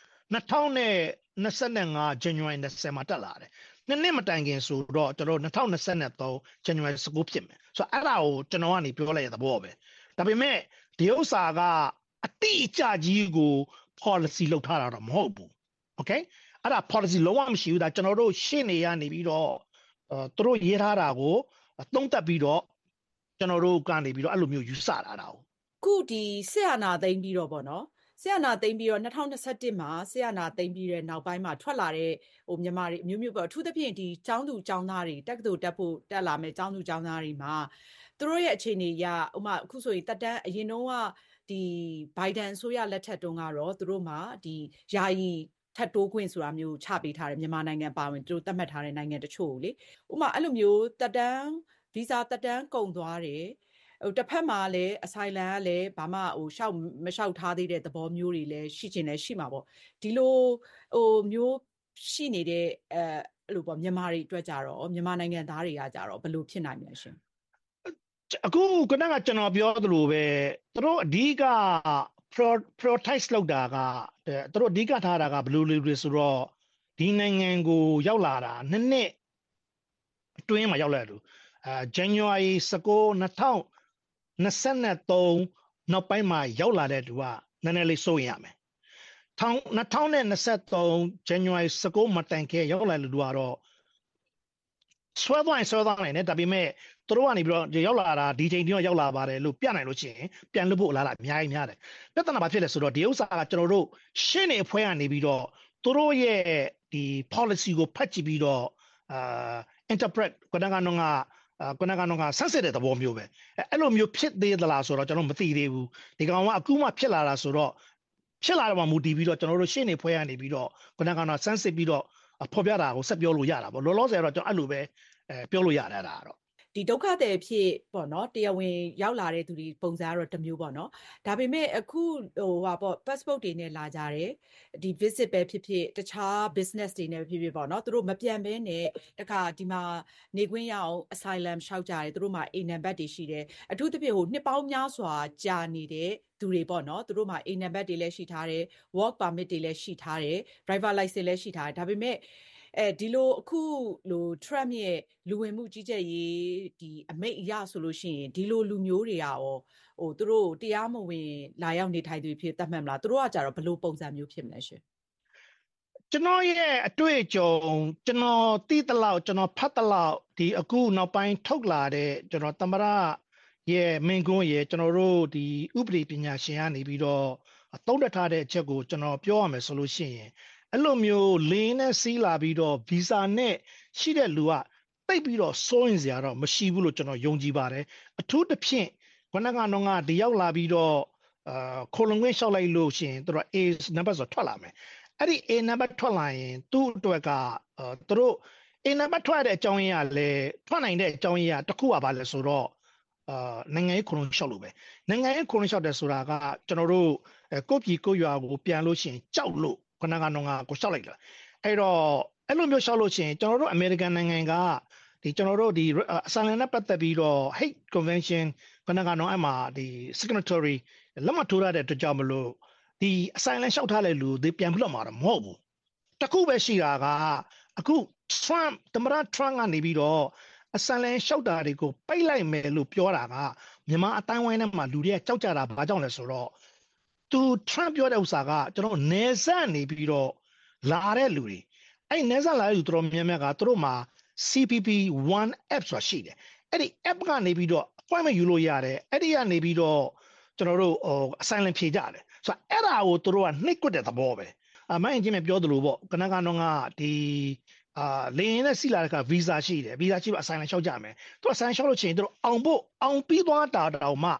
2025 January 20မှာတက်လာတယ်နှစ်မတိုင်ခင်ဆိုတော့ကျွန်တော်2023 January 19ဖြစ်မယ်ဆိုတော့အဲ့ဒါကိုကျွန်တော်ကနေပြောလိုက်ရတဲ့ဘောပဲဒါပေမဲ့ဒီဥစ္စာကအတိအကျကြီးကို policy လောက်ထားတာတော့မဟုတ်ဘူး okay အဲ့ဒါ policy လုံးဝမရှိဘူးဒါကျွန်တော်တို့ရှင်းနေရနေပြီးတော့သူတို့ရေးထားတာကိုသုံးသပ်ပြီးတော့ကျွန်တော်တို့ကနေပြီးတော့အဲ့လိုမျိုးယူဆတာတော့ခုဒီဆက်အာဏာသိမ်းပြီးတော့ဗောနော်ဆက်အာဏာသိမ်းပြီးတော့2021မှာဆက်အာဏာသိမ်းပြီးတဲ့နောက်ပိုင်းမှာထွက်လာတဲ့မြန်မာတွေအမျိုးမျိုးပေါ့အထူးသဖြင့်ဒီကျောင်းသူကျောင်းသားတွေတက္ကသိုလ်တက်ဖို့တက်လာမယ်ကျောင်းသူကျောင်းသားတွေမှာသူတို့ရဲ့အခြေအနေရဥမာအခုဆိုရင်တက်တန်းအရင်တော့ကဒီဘိုင်ဒန်အစိုးရလက်ထက်တုန်းကတော့သူတို့မှာဒီယာယီထပ်တိုးခွင့်ဆိုတာမျိုးချပေးထားတယ်မြန်မာနိုင်ငံပါဝင်သူတို့သတ်မှတ်ထားတဲ့နိုင်ငံတချို့ကိုလေဥမာအဲ့လိုမျိုးတက်တန်းဗီဇာတက်တန်းကုန်သွားတယ်တစ်ဖက်မှာလည်းအဆိုင်လန်ကလည်းဘာမှရှောက်မလျှောက်ထားသေးတဲ့သဘောမျိုးတွေလည်းရှိချင်လည်းရှိမှာပေါ့ဒီလိုမျိုးရှိနေတဲ့အဲ့လိုပေါ့မြန်မာတွေအတွက်ကြတော့မြန်မာနိုင်ငံသားတွေကကြတော့ဘယ်လိုဖြစ်နိုင်မလဲရှင်အခုကကျွန်တော်ပြောသလိုပဲသူတို့အဓိက prioritize လုပ်တာကသူတို့အဓိကထားတာကဘယ်လိုလဲဆိုတော့ဒီနိုင်ငံကိုရောက်လာတာနှစ်အတွင်းမှာရောက်လာတယ်January 19 2023နောက်ပိုင်းမှာရောက်လာတဲ့သူကနည်းနည်းလေးစိုးရင်ရမယ်2023 January 19မတိုင်ခင်ရောက်လာတဲ့လူကတော့ဆွဲသွားနိုင်တယ်ဒါပေမဲ့သူတို့ကနေပြီးတော့ရောက်လာတာဒီချိန်တိရောက်လာပါတယ်လို့ပြနိုင်လို့ရှိရင်ပြန်လွတ်ဖို့အလားအများကြီးများတယ်ပြဿနာဘာဖြစ်လဲဆိုတော့ဒီဥစ္စာကကျွန်တော်တို့ရှင်းနေအဖွဲ့ကနေပြီးတော့သူတို့ရဲ့ဒီ policy ကိုဖတ်ကြည့်ပြီးတော့interpret ကနကဆန်းစစ်တဲ့သဘောမျိုးပဲအဲ့လိုမျိုးဖြစ်သေးသလားဆိုတော့ကျွန်တော်မသိသေးဘူးဒီကောင်ကအခုမှဖြစ်လာတာဆိုတော့ဖြစ်လာတော့မှမူတည်ပြီးတော့ကျွန်တော်တို့ရှင်းနေဖွဲ့ကနေပြီးတော့ကနကဆန်းစစ်ပြီးတော့ဖော်ပြတာကိုဆက်ပြောလို့ရတာပေါ့လောလောဆယ်တော့ကျွန်တော်အဲ့လိုပဲပြောလို့ရတာတော့ဒီဒုက္ခသည်ဖြစ်ပေါ့နော်တရားဝင်ရောက်လာတဲ့သူတွေပုံစံကတော့တစ်မျိုးပေါ့နော်ဒါပေမဲ့အခုpassport တွေနဲ့လာကြတယ်ဒီ visit ပဲဖြစ်ဖြစ်တခြား business တွေနဲ့ဖြစ်ဖြစ်ပေါ့နော်သူတို့မပြန်ဘဲနဲ့တခါဒီမှာနေခွင့်ရအောင် asylum လျှောက်ကြတယ်သူတို့မှာအိမ်နံပါတ်တွေရှိတယ်အထူးသဖြင့်နှစ်ပေါင်းများစွာကြာနေတဲ့သူတွေပေါ့နော်သူတို့မှာအိမ်နံပါတ်တွေလည်းရှိထားတယ် work permit တွေလည်းရှိထားတယ် driver license လည်းရှိထားတယ်ဒါပေမဲ့ဒီလိုအခုTrump ရဲ့လူဝင်မှုကြီးကြပ်ရေးဒီအမိန့်အရဆိုလို့ရှိရင်ဒီလိုလူမျိုးတွေကရောသူတို့တရားမဝင်လာရောက်နေထိုင်သူဖြစ်သတ်မှတ်မလားသူတို့ကကြတော့ဘယ်လိုပုံစံမျိုးဖြစ်မလဲရှင်ကျွန်တော်ရဲ့အတွေ့အကြုံကျွန်တော်သိသလောက်ကျွန်တော်ဖတ်သလောက်ဒီအခုနောက်ပိုင်းထုတ်လာတဲ့ကျွန်တော်သမ္မတရဲ့မင်းကွန်းရဲ့ကျွန်တော်တို့ဒီဥပဒေပညာရှင်ကနေပြီးတော့သုံးသပ်ထားတဲ့အချက်ကိုကျွန်တော်ပြောရမယ်ဆိုလို့ရှိရင်အဲ့လိုမျိုးလင်းနဲ့စီးလာပြီးတော့ဗီဇာနဲ့ရှိတဲ့လူကတိတ်ပြီးတော့စိုးရင်စရာတော့မရှိဘူးလို့ကျွန်တော်ယုံကြည်ပါတယ်အထူးသဖြင့်ခဏကတော့ဒီရောက်လာပြီးတော့ခိုလုံခွင့်လျှောက်လိုက်လို့ရှိရင်သူတို့ A နံပါတ်ဆိုထွက်လာမယ်အဲ့ဒီ A နံပါတ်ထွက်လာရင်သူ့အတွက်ကသူတို့ A နံပါတ်ထွက်တဲ့အကြောင်းရင်းကလည်းထွက်နိုင်တဲ့အကြောင်းရင်းကတစ်ခုကဘာလဲဆိုတော့နိုင်ငံရေးခိုလုံလျှောက်လို့ပဲနိုင်ငံရေးခိုလုံလျှောက်တယ်ဆိုတာကကျွန်တော်တို့ကိုပြည်ကိုရွာကိုပြန်လို့ရှိရင်ကြောက်လို့ခဏကတော့ကိုလျှောက်လိုက်တာအဲ့တော့အဲ့လိုမျိုးလျှောက်လို့ရှိရင်ကျွန်တော်တို့ American နိုင်ငံကဒီကျွန်တော်တို့ဒီ asylum နဲ့ပတ်သက်ပြီးတော့ Hague Convention ခဏကတော့အဲ့မှာဒီ signatory လက်မှတ်ထိုးရတဲ့အတွက်ကြောင့်မလို့ဒီ asylum လျှောက်ထားတဲ့လူတွေပြန်ပြလို့မှာတော့မဟုတ်ဘူးတခုပဲရှိတာကအခု Trump သမ္မတ Trump ကနေပြီးတော့asylum လျှောက်တာတွေကိုပိတ်လိုက်မယ်လို့ပြောတာကမြန်မာအတိုင်းဝိုင်းထဲမှာလူတွေကကြောက်ကြတာဘာကြောင့်လဲဆိုတော့သူ Trump ပြောတဲ့ဥစ္စာကကျွန်တော်နေဆက်နေပြီးတော့လာတဲ့လူတွေအဲ့နေဆက်လာတဲ့လူတို့များများကသူတို့မှာ CPP1 app ဆိုတာရှိတယ်အဲ့ဒီ app ကနေပြီးတော့ appointment ယူလို့ရတယ်အဲ့ဒီကနေပြီးတော့ကျွန်တော်တို့ asylum ဖြေကြတယ်ဆိုတော့အဲ့ဒါကိုသူတို့ကနှိပ်ကွက်တဲ့သဘောပဲမိုင်းအချင်းမြပြောသလိုပေါ့ခဏကတော့ဒီလေရင်နဲ့စီလာတဲ့က visa ရှိတယ် visa ရှိတော့ asylum လျှောက်ကြမယ်သူက asylum လျှောက်လို့ရှိရင်သူတို့အောင်ပြီးသွားတာတောင်မှ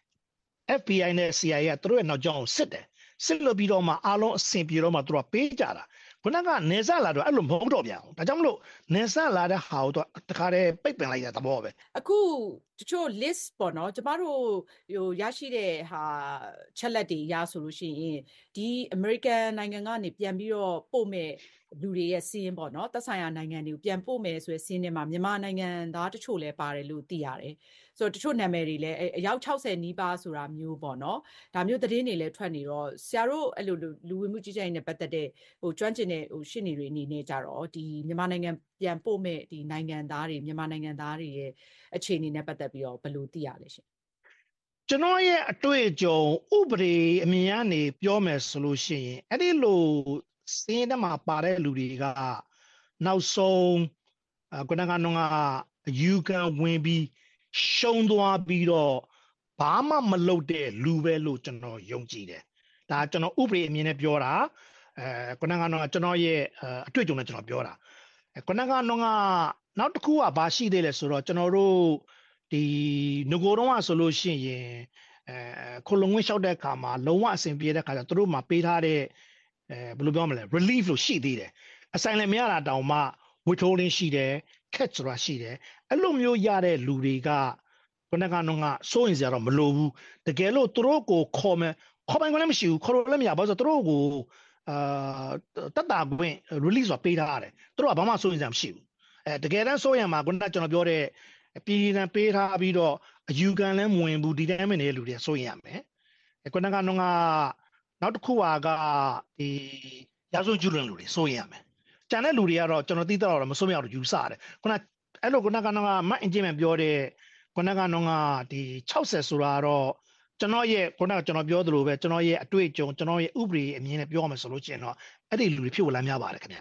FBI နဲ့ CIA ကသူတို့ရဲ့နောက်ကြောင်းကိုစစ်လို့ပြီးတော့မှအားလုံးအဆင်ပြေတော့မှသူတို့ကပေးကြတာခုနကနေဆက်လာတော့အဲ့လိုမဟုတ်တော့ပြန်ဘူးဒါကြောင့်မလို့နေဆက်လာတဲ့ဟာကိုတခါတည်းပိတ်ပင်လိုက်တဲ့သဘောပဲအခုတချို့ list ပေါ့နော်ကျမတို့ရရှိတဲ့ဟာချက်လက်တွေရဆိုလို့ရှိရင်ဒီ American နိုင်ငံကနေပြန်ပြီးတော့ပို့မဲ့လူတွေရဲ့စီးရင်ပေါ့နော်သက်ဆိုင်ရာနိုင်ငံတွေကိုပြန်ပို့မယ်ဆိုရယ်စီးရင်ထဲမှာမြန်မာနိုင်ငံသားတချို့လည်းပါတယ်လို့သိရတယ်ဆိုတော့တချို့နာမည်တွေလည်းအယောက်60နီးပါးဆိုတာမျိုးပေါ့နော်ဒါမျိုးသတင်းတွေလည်းထွက်နေတော့ဆရာတို့အဲ့လိုလူဝင်မှုကြီးကြပ်ရေးနဲ့ပတ်သက်တဲ့ကျွမ်းကျင်တဲ့ရှင်းနေတွေအနေနဲ့ကြတော့ဒီမြန်မာနိုင်ငံပြန်ပို့မဲ့ဒီနိုင်ငံသားတွေမြန်မာနိုင်ငံသားတွေရဲ့အခြေအနေနဲ့ပတ်သက်ပြီးတော့ဘယ်လိုသိရလဲရှင်ကျွန်တော်ရဲ့အတွေ့အကြုံဥပဒေအမြင်ကနေပြောမယ်ဆိုလို့ရှိရင်အဲ့ဒီလိုစင်းထဲမှာပါတဲ့လူတွေကနောက်ဆုံးခုနကယူကန်ဝင်ပြီးရှုံးသွားပြီးတော့ဘာမှမလုပ်တဲ့လူပဲလို့ကျွန်တော်ယုံကြည်တယ်ဒါကျွန်တော်ဥပဒေအမြင်နဲ့ပြောတာခုနကကျွန်တော်ရဲ့အတွေ့အကြုံနဲ့ကျွန်တော်ပြောတာခုနကနောက်တစ်ခုကဘာရှိသေးလဲဆိုတော့ကျွန်တော်တို့ဒီငကိုတော့ဆိုလို့ရှိရင်ခိုလုံဝင်လျှောက်တဲ့အခါမှာလုံးဝအဆင်ပြေတဲ့အခါကျသူတို့မှာပေးထားတဲ့ဘယ်လိုပြောမလဲ relief လို့ရှိသေးတယ်အဆိုင်လည်းမရတာတောင်မှ withholding ရှိတယ် catch ဆိုတာရှိတယ်အဲ့လိုမျိုးရတဲ့လူတွေကခုနကစိုးရင်စရာတော့မလိုဘူးတကယ်လို့သူတို့ကိုခေါ်မယ်ခေါ်ပိုင်ခွင့်လည်းမရှိဘူးခေါ်လို့လည်းမရဘူးဆိုတော့သူတို့ကိုတတ်တာခွင့် release ဆိုတာပေးထားရတယ်သူတို့ကဘာမှစိုးရင်စရာမရှိဘူးတကယ်တမ်းစိုးရင်မှာခုနကကျွန်တော်ပြောတဲ့ပြည်နယ်ပေးထားပြီးတော့အယူခံလည်းမဝင်ဘူးဒီတိုင်းမနေတဲ့လူတွေစိုးရင်ရမယ်ခုနကနောက်တစ်ခုကဒီရာဇဝတ်ကျူးလွန်လူတွေစိုးရင်ရမယ်ကျန်တဲ့လူတွေကတော့ကျွန်တော်သိတော့မစိုးရအောင်ယူဆရတယ်ခုနအဲ့လိုခုနကမအင်ဂျင်မန်ပြောတဲ့ခုနကဒီ60ဆိုတာတော့ကျွန်တော်ရဲ့ခုနကကျွန်တော်ပြောသလိုပဲကျွန်တော်ရဲ့အတွေ့အကြုံကျွန်တော်ရဲ့ဥပဒေအမြင်နဲ့ပြောရမယ်ဆိုလို့ရှိရင်တော့အဲ့ဒီလူတွေဖြစ်လာများပါတယ်ခင်ဗျ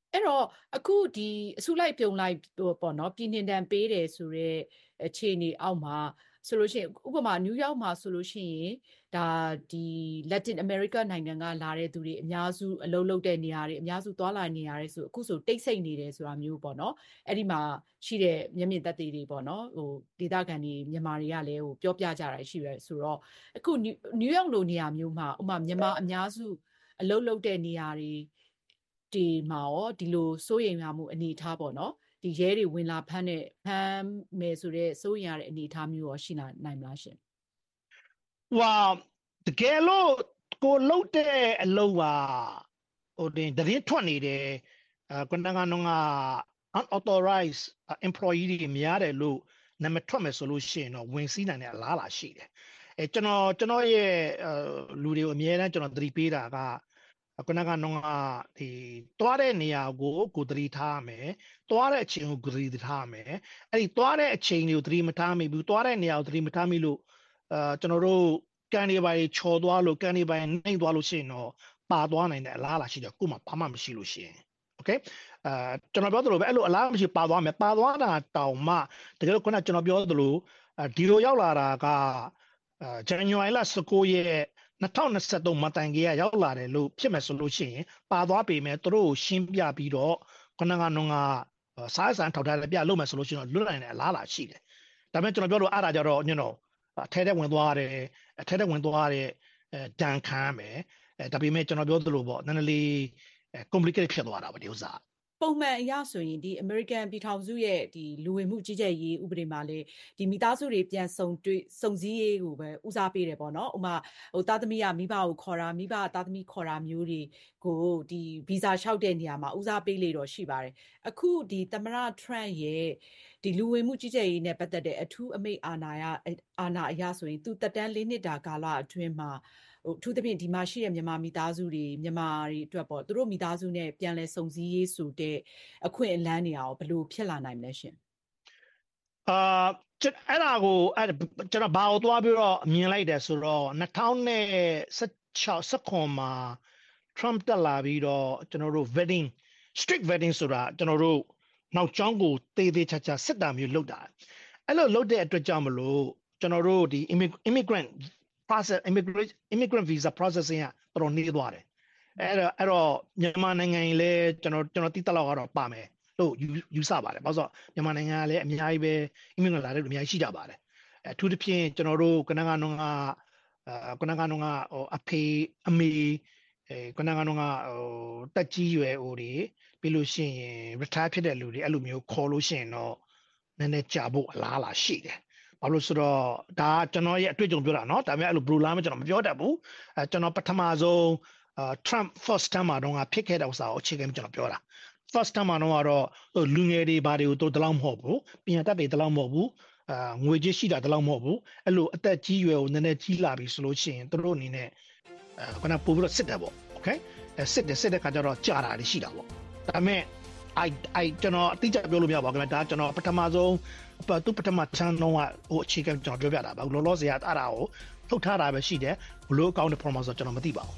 အဲ့တော့အခုဒီအစုလိုက်ပြုံလိုက်ပေါ့နော်ပြည်နှင်တန်ပေးတယ်ဆိုတော့အခြေအနေအောက်မှာဆိုလို့ရှိရင်ဥပမာနယူးယောက်မှာဆိုလို့ရှိရင်ဒါဒီ Latin America နိုင်ငံကလာတဲ့သူတွေအများစုအလုပ်လုပ်တဲ့နေရာတွေအများစုသွားလာနေရတယ်ဆိုအခုဆိုတိတ်ဆိတ်နေတယ်ဆိုတာမျိုးပေါ့နော်အဲ့ဒီမှာရှိတဲ့မျက်မြင်သက်သေတွေပေါ့နော်ဟိုဒေသခံတွေမြန်မာတွေကလည်းဟိုပြောပြကြတာရှိရဲဆိုတော့အခုနယူးယောက်လိုနေရာမျိုးမှာဥပမာမြန်မာအများစုအလုပ်လုပ်တဲ့နေရာတွေဒီမှာရောဒီလိုစိုးရိမ်ရမှုအနေထားပေါ့နော်ဒီရဲတွေဝင်လာဖမ်းမယ်ဆိုတဲ့စိုးရိမ်ရတဲ့အနေထားမျိုးရောရှိနိုင်မလားရှင်ဟွာတကယ်လို့ကိုလှုပ်တဲ့အလုပ်ကဟိုတင်တရင်ထွက်နေတယ်ကွန်တန်ကတော့ unauthorized employee တွေများတယ်လို့နာမည်ထွက်မယ်ဆိုလို့ရှိရင်တော့ဝင်စီးနိုင်တဲ့အလားအလာရှိတယ်ကျွန်တော်ရဲ့လူတွေကိုအများအားကျွန်တော်သတိပေးတာကခုနကတော့ဒီတွားတဲ့နေရာကိုသတိထားမယ်တွားတဲ့အချိန်ကိုသတိထားမယ်အဲ့ဒီတွားတဲ့အချိန်တွေကိုသတိမထားမိဘူးတွားတဲ့နေရာကိုသတိမထားမိလို့ကျွန်တော်တို့ကန်ဒီပိုင်းချော်သွားလို့ကန်ဒီပိုင်းနှိမ့်သွားလို့ရှိရင်တော့ပါသွားနိုင်တဲ့အလားအလာရှိတယ်ခုမှဘာမှမရှိလို့ရှိရင်โอเคကျွန်တော်ပြောသလိုပဲအဲ့လိုအလားမရှိပါသွားမယ်ပါသွားတာတောင်မှတကယ်လို့ခုနကျွန်တော်ပြောသလိုဒီလိုရောက်လာတာကဇန်နဝါရီလ19ရက်2023မတိုင်ကြီးကရောက်လာတယ်လို့ဖြစ်မယ်ဆိုလို့ရှိရင်ပါသွားပေမဲ့သူတို့ကိုရှင်းပြပြီးတော့ခုနကတော့စားစံထောက်ထားလည်းပြလုပ်မယ်ဆိုလို့ရှိရင်တော့လွတ်နိုင်တဲ့အလားအလာရှိတယ်ဒါပေမဲ့ကျွန်တော်ပြောလို့အားတာကြတော့ညတော့အထဲထဲဝင်သွားတဲ့ဒဏ်ခံမယ်ဒါပေမဲ့ကျွန်တော်ပြောသလိုပေါ့နည်းနည်းလေး complicated ဖြစ်သွားတာပေါ့ဒီဥစ္စာပုံမှန်အရဆိုရင်ဒီ American ပြည်ထောင်စုရဲ့ဒီလူဝင်မှုကြီးကြပ်ရေးဥပဒေမှာလေဒီမိသားစုတွေပြန်စုံစည်းရေးကိုပဲဦးစားပေးတယ်ပေါ့နော်ဥမာဟိုသားသမီးကမိဘကိုခေါ်တာမိဘသားသမီးခေါ်တာမျိုးတွေကိုဒီဗီဇာလျှောက်တဲ့နေရာမှာဦးစားပေးလေတော့ရှိပါတယ်အခုဒီသမ္မတ Trump ရဲ့ဒီလူဝင်မှုကြီးကြပ်ရေးနဲ့ပတ်သက်တဲ့အထူးအမိန့်အာဏာအရဆိုရင်သူတက်တန်း၄နှစ်တာကာလအတွင်းမှာအထူးသဖြင့်ဒီမှာရှိတဲ့မြန်မာမိသားစုတွေမြန်မာတွေအတွက်ပေါ့သူတို့မိသားစုနဲ့ပြန်လည်စုံစည်းရေးဆိုတဲ့အခွင့်အလမ်းတွေရောဘယ်လိုဖြစ်လာနိုင်မလဲရှင်အဲ့ဒါကိုကျွန်တော်ဘာကိုသွားပြီးတော့မြင်လိုက်တယ်ဆိုတော့2016မှာ Trump တက်လာပြီးတော့ကျွန်တော်တို့ strict vetting ဆိုတာကျွန်တော်တို့နောက်ကျောင်းကိုတေးသေးချာချာစစ်တာမျိုးလုပ်တာအဲ့လိုလုပ်တဲ့အတွက်ကြောင့်မလို့ကျွန်တော်တို့ဒီ immigrant visa processing ကတော်တော်နေသွားတယ်အဲ့တော့မြန်မာနိုင်ငံကြီးလည်းကျွန်တော်တိတက်လောက်ကတော့ပါမယ်လို့ယူဆပါတယ်ဘာလို့ဆိုမြန်မာနိုင်ငံကလည်းအများကြီးပဲ immigrant လာတဲ့လူအများကြီးရှိကြပါတယ်အထူးသဖြင့်ကျွန်တော်တို့ကနကတော့အဖေအမေကနကတော့တက်ကြီးရွယ်ဟိုတွေပြီးလို့ရှိရင် retire ဖြစ်တဲ့လူတွေအဲ့လိုမျိုးခေါ်လို့ရှိရင်တော့နည်းနည်းကြာဖို့အလားအလာရှိတယ်ဘာလို့ဆိုတော့ဒါကျွန်တော်ရဲ့အတွေ့အကြုံပြောတာเนาะဒါပေမဲ့အဲ့လို blue line ကျွန်တော်မပြောတတ်ဘူးကျွန်တော်ပထမဆုံး Trump first term မှာတော့ဖြစ်ခဲ့တဲ့ဥစ္စာကိုအခြေခံပြီးကျွန်တော်ပြောတာ first term မှာတော့လူငယ်တွေဘာတွေကိုတို့တလောက်မဟုတ်ဘူးပြန်တက်တွေတလောက်မဟုတ်ဘူးငွေကြေးရှိတာတလောက်မဟုတ်ဘူးအဲ့လိုအသက်ကြီးရွယ်ကိုနည်းနည်းကြီးလာပြီဆိုလို့ရှိရင်တို့အနေနဲ့ခုနပို့ပြီးတော့စစ်တယ်ပေါ့ okay စစ်တဲ့ခါကျတော့ကြာတာရှိတာပေါ့ဒါပေမဲ့ကျွန်တော်အတိအကျပြောလို့မရပါဘူးခင်ဗျဒါကျွန်တော်ပထမဆုံးသူပထမချမ်းတော့ဟိုအခြေခံကျွန်တော်ပြောပြတာပါလောလောဆယ်ကအဲ့ဒါကိုထုတ်ထားတာပဲရှိတယ်ဘလို့ကောင်းတဲ့ promotion ကျွန်တော်မသိပါဘူး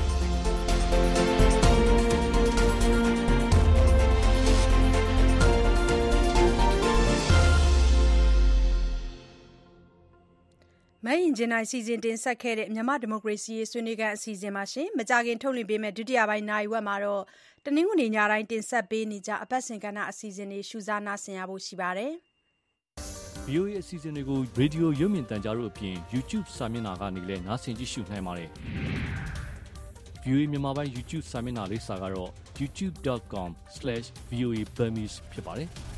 မယင်ဂျင်နိုင်စီစဉ်တင်ဆက်ခဲ့တဲ့မြန်မာဒီမိုကရေစီရေးဆွေးနွေးခန်းအစီအစဉ်မှာရှင်မကြခင်ထုတ်လွှင့်ပေးမယ့်ဒုတိယပိုင်းနိုင်ဝက်မှာတော့တနင်္ဂနွေညတိုင်းတင်ဆက်ပေးနေကြအပတ်စဉ်ကဏ္ဍအစီအစဉ်တွေရှုစားနာဆင်ရဖို့ရှိပါတယ်။ VOA အစီအစဉ်တွေကိုရေဒီယိုရုပ်မြင်သံကြားတို့အပြင် YouTube စာမျက်နှာကနေလည်းနားဆင်ကြည့်ရှုနိုင်ပါတယ်။ VOA မြန်မာပိုင်း YouTube စာမျက်နှာလေးစာကတော့ youtube.com/voaburmese ဖြစ်ပါတယ်။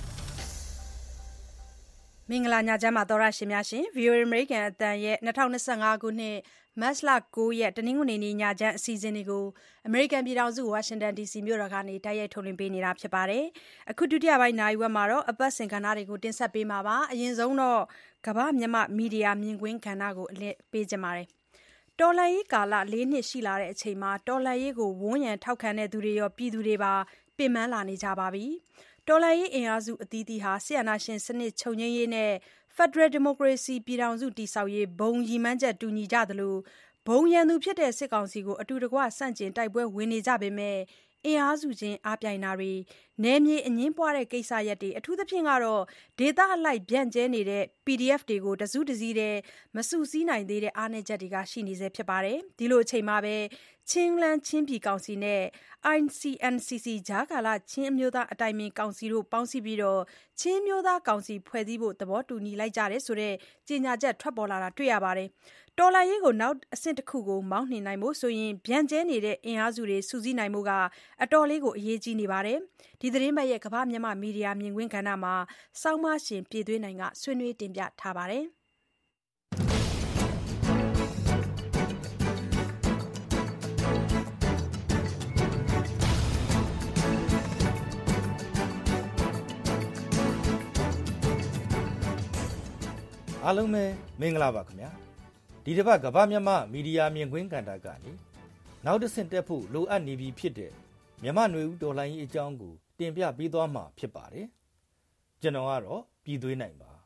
မင်္ဂလာညချမ်းပါသောရရှင်များရှင် VOA American အသံရဲ့2025ခုနှစ်မတ်လ9ရက်တနင်္ဂနွေနေ့ညချမ်းအစီအစဉ်တွေကို American ပြည်ထောင်စု Washington DC မြို့တော်ကနေတိုက်ရိုက်ထုတ်လွှင့်ပေးနေတာဖြစ်ပါတယ်။အခုဒုတိယပိုင်းနိုင်ဝက်မှာတော့အပတ်စဉ်ကဏ္ဍတွေကိုတင်ဆက်ပေးမှာပါ။အရင်ဆုံးတော့ကမ္ဘာမြန်မာမီဒီယာမြင်ကွင်းကဏ္ဍကိုအလည်ပေးကြပါမယ်။တော်လှန်ရေးကာလ4နှစ်ရှိလာတဲ့အချိန်မှာတော်လှန်ရေးကိုဝန်းရံထောက်ခံတဲ့သူတွေရောပြည်သူတွေပါပင်ပန်းလာနေကြပါပြီ။တော်လှန်ရေးအင်အားစုအသီးသီးဟာဆီယနာရှင်စနစ်ချုပ်ငြိမ်းရေးနဲ့ Federal Democracy ပြည်ထောင်စုတည်ဆောက်ရေးဘုံရည်မှန်းချက်တူညီကြသလိုဘုံရန်သူဖြစ်တဲ့စစ်ကောင်စီကိုအတူတကွဆန့်ကျင်တိုက်ပွဲဝင်နေကြပေမဲ့အင်အားစုချင်းအားပြိုင်တာတွေနယ်မြေအငင်းပွားတဲ့ကိစ္စရပ်တွေအထူးသဖြင့်ဒေသအလိုက်ပြန့်ကျဲနေတဲ့ PDF တွေကိုတစုတစည်းတည်းမစုစည်းနိုင်သေးတဲ့အားနည်းချက်တွေရှိနေဆဲဖြစ်ပါတယ်။ဒီလိုအချိန်မှာပဲချင်းပြည်ကောင်စီနဲ့ ICNCC ကြားကာလချင်းအမျိုးသားအတိုင်ပင်ကောင်စီတို့ပေါင်းစည်းပြီးချင်းအမျိုးသားကောင်စီဖွဲ့စည်းဖို့သဘောတူညီလိုက်ကြတယ်ဆိုတဲ့ကြေညာချက်ထွက်ပေါ်လာတာတွေ့ရပါတယ်။တော်လှန်ရေးကိုနောက်အဆင့်တစ်ခုကိုမောင်းနှင်နိုင်ဖို့ဆိုရင်ဗျံကျဲနေတဲ့အင်အားစုတွေစုစည်းနိုင်ဖို့ကအတော်လေးကိုအရေးကြီးနေပါတယ်။ဒီသတင်းပတ်ရဲ့ကမ္ဘာမြန်မာမီဒီယာမြင်ကွင်းကဏ္ဍမှာစောင်းမရှင်ပြည်သွင်းနိုင်ကဆွေးနွေးတင်ပြထားပါတယ်။အားလုံးပဲမင်္ဂလာပါခင်ဗျာဒီတစ်ပတ်ကမ္ဘာမြန်မာမီဒီယာမြင်ကွင်းကဏ္ဍကနေနောက်တစ်ဆင့်တက်ဖို့လိုအပ်နေပြီဖြစ်တဲ့မြန်မာ့နွေဦးတော်လှန်ရေးအကြောင်းကိုတင်ပြပေးသွားမှာဖြစ်ပါတယ်ကျွန်တော်ကတော့ပြည်သွင်းနိုင်ပါ